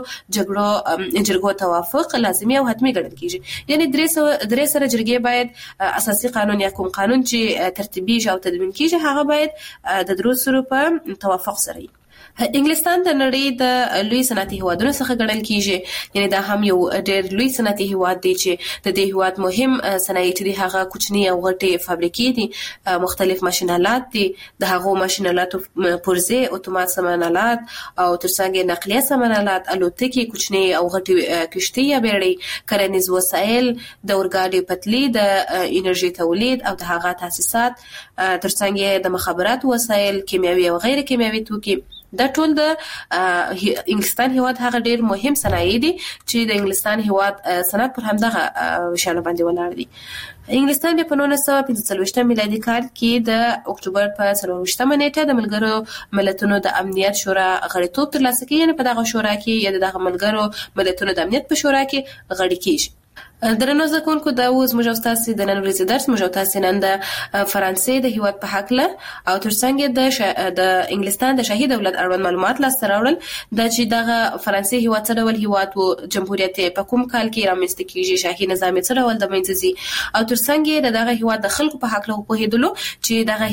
جګړو جرګو توافق لازمي او حتمي ګڼل کیږي. یعنی درې سره درې سره جرګې باید اساسي قانون یا کوم قانون چې ترتیبي او تدوین کیږي هغه باید د درو سره په توافق سره وي. انګلستان د نړۍ د لوی صنعتي هیوادونو څخه ګڼل کیږي، یعنی دا هم یو ډېر لوی صنعتي هیواد دی چې د دې هیواد مهم صنایع دي هغه کوچني او غټي فابریکې دي، مختلف ماشینالات دي، د هغو ماشینالاتو پرزې اتومات سامانالات او ترڅنګ نقلیه سامانالات، الوتکې، کوچني او غټي کشتۍ یا بیړۍ، کرنیز وسایل، د اورګاډي پټلۍ، د انرژي تولید او د هغه تاسیسات، ترڅنګ د مخابرات وسایل، کیمیاوي او غیر کیمیاوي توکي. دا ټول د انګلستان هیواد هغه ډیر مهم صنایع دي چې د انګلستان هیواد صنعت پر همدغه شانه باندې ولاړ دي. انګلستان په نولس سوه پنځه څلوېښت میلادي کال کې د اکتوبر په څلرویشتمه نیټه د ملګرو ملتونو د امنیت شورا غړیتوب ترلاسه کوي، یعنې په دغه شورا کې یا دغه ملګرو ملتونو د امنیت په شورا کې غړي کیږي. درنو زده کوونکو دا اوس موږ او تاسو د نن ورځې درس موږ او تاسو نن د فرانسې د هیواد په حق له او ترڅنګ د شا... د انګلستان د شاهي دولت اړوند معلومات لاسته راوړل د چې دغه فرانسې هیواد څه ډول هیواد او جمهوریت په کوم کال کې رامنځته کیږي، شاهي نظام څه ډول د منځ ځي او ترڅنګ د دغه هیواد د خلکو په حق له په هیدلو چې دغه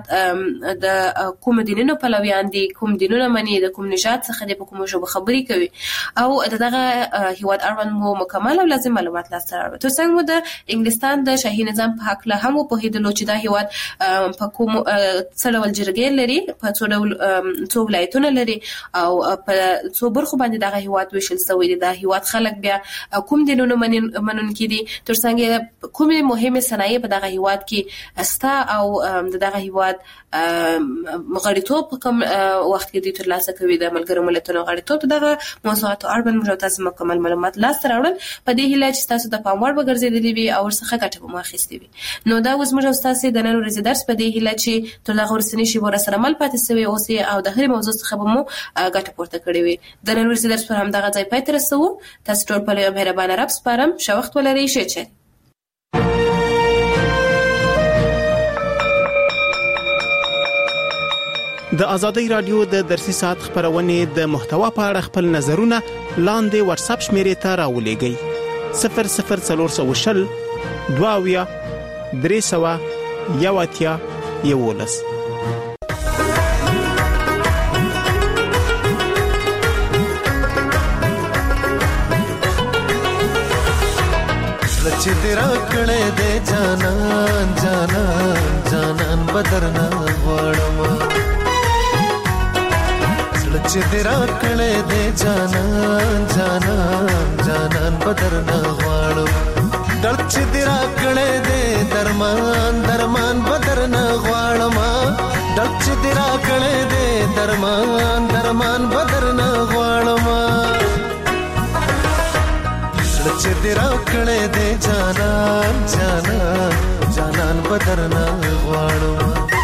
هیواد د کوم دینونو پلویان دي، کوم دینونه مني، د کوم نژاد څخه د کوم ژبه خبري کوي او دغه هیواد اړوند مو مکمل او لازم معلومات لاسته راوړل. ترڅنګ مو د انګلستان د شاهي نظام په حق له هم په هیدلو چې دا هیواد په کوم څه ډول جرګې لري، په څو ډول څو ولایتونه لري او په څو برخو باندې دغه هیواد ویشل شوی دی، دا هیواد خلک بیا کوم دینونو منونکي دي، ترڅنګ کومې مهمه صنایع په دغه هیواد کې استا او دغه هیواد غړیتوب په کوم وخت کې د ترلاسه کوي د ملګرو ملتونو غړیتوب دغه موضوعات اړوند موږ تاسو مکمل معلومات لاسته راوړل. په دې هیله چې تاسو د پام وړ وګرځېدلې وي او ورڅخه ګټه به مو اخیستې وي. نو دا اوس موږ تاسو د نن ورځې درس په دې هیله چې تر هغه ورسنی شي ورسره مل پاتې سوي اوسې او د هرې موضوع څخه به مو ګټه پورته کړې وي. د نن ورځې درس پر هم دغه ځای پای ته رسوو. تاسو ټول په لوی مهربانه رب سپارم. ښه وخت ولرئ. ښه چل. د ازادۍ رادیو د درسي ساعت خبرونه د محتوا په اړه خپل نظرونه لاندې واتس اپ شمیرې ته راولېږئ. صفر صفر څلور سوه شل دوه اویا درې سوه یو اتیا یولس. چې درا کړه دې جانان جانان جانان بدرنا غواړم، چې درا کړه دې جانان جانان جانان بدرنا غواړم، درد چې درا کړه دې درمان درمان بدرنا غواړم، درد چې درا کړه دې درمان درمان بدرنا غواړم، چې درا کړه دې جانان جانان جانان بدرنا غواړم.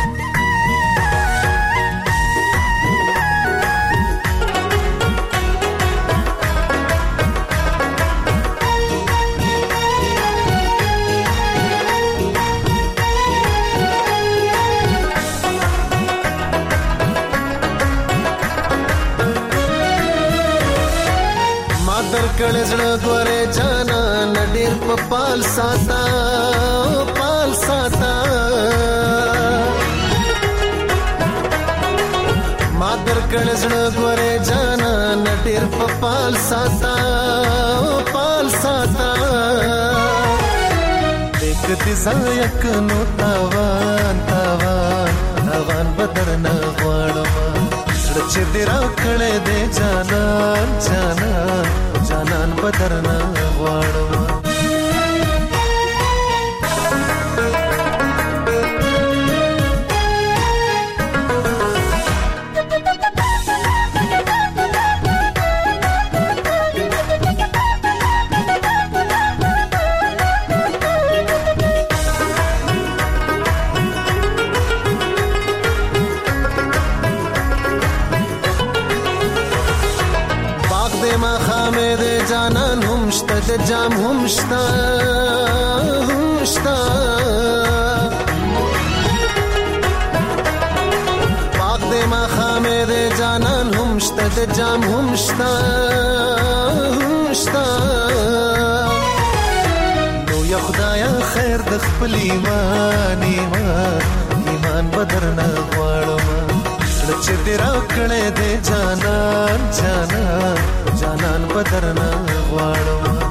کړه زړه ګوره جانا نډیر په پال ساتا پال ساتا ما در کړه زړه ګوره جانا نډیر په پال ساتا پال ساتا دیک دې زایک نو تاوان تاوان تاوان بدرنا غواړم، چې دې را کړې دې جانان جانان جانان بدرنا غواړم جانان هم شته د جام هم شته هم شته پاک دې ما خامې دې جانان هم شته د جام هم شته هم شته نو یا خدایا خیر د خپل ایمان ایمان ایمان بدرنه غواړم چې دې را کړې دې جانان جانان جانان بدرنا غواړم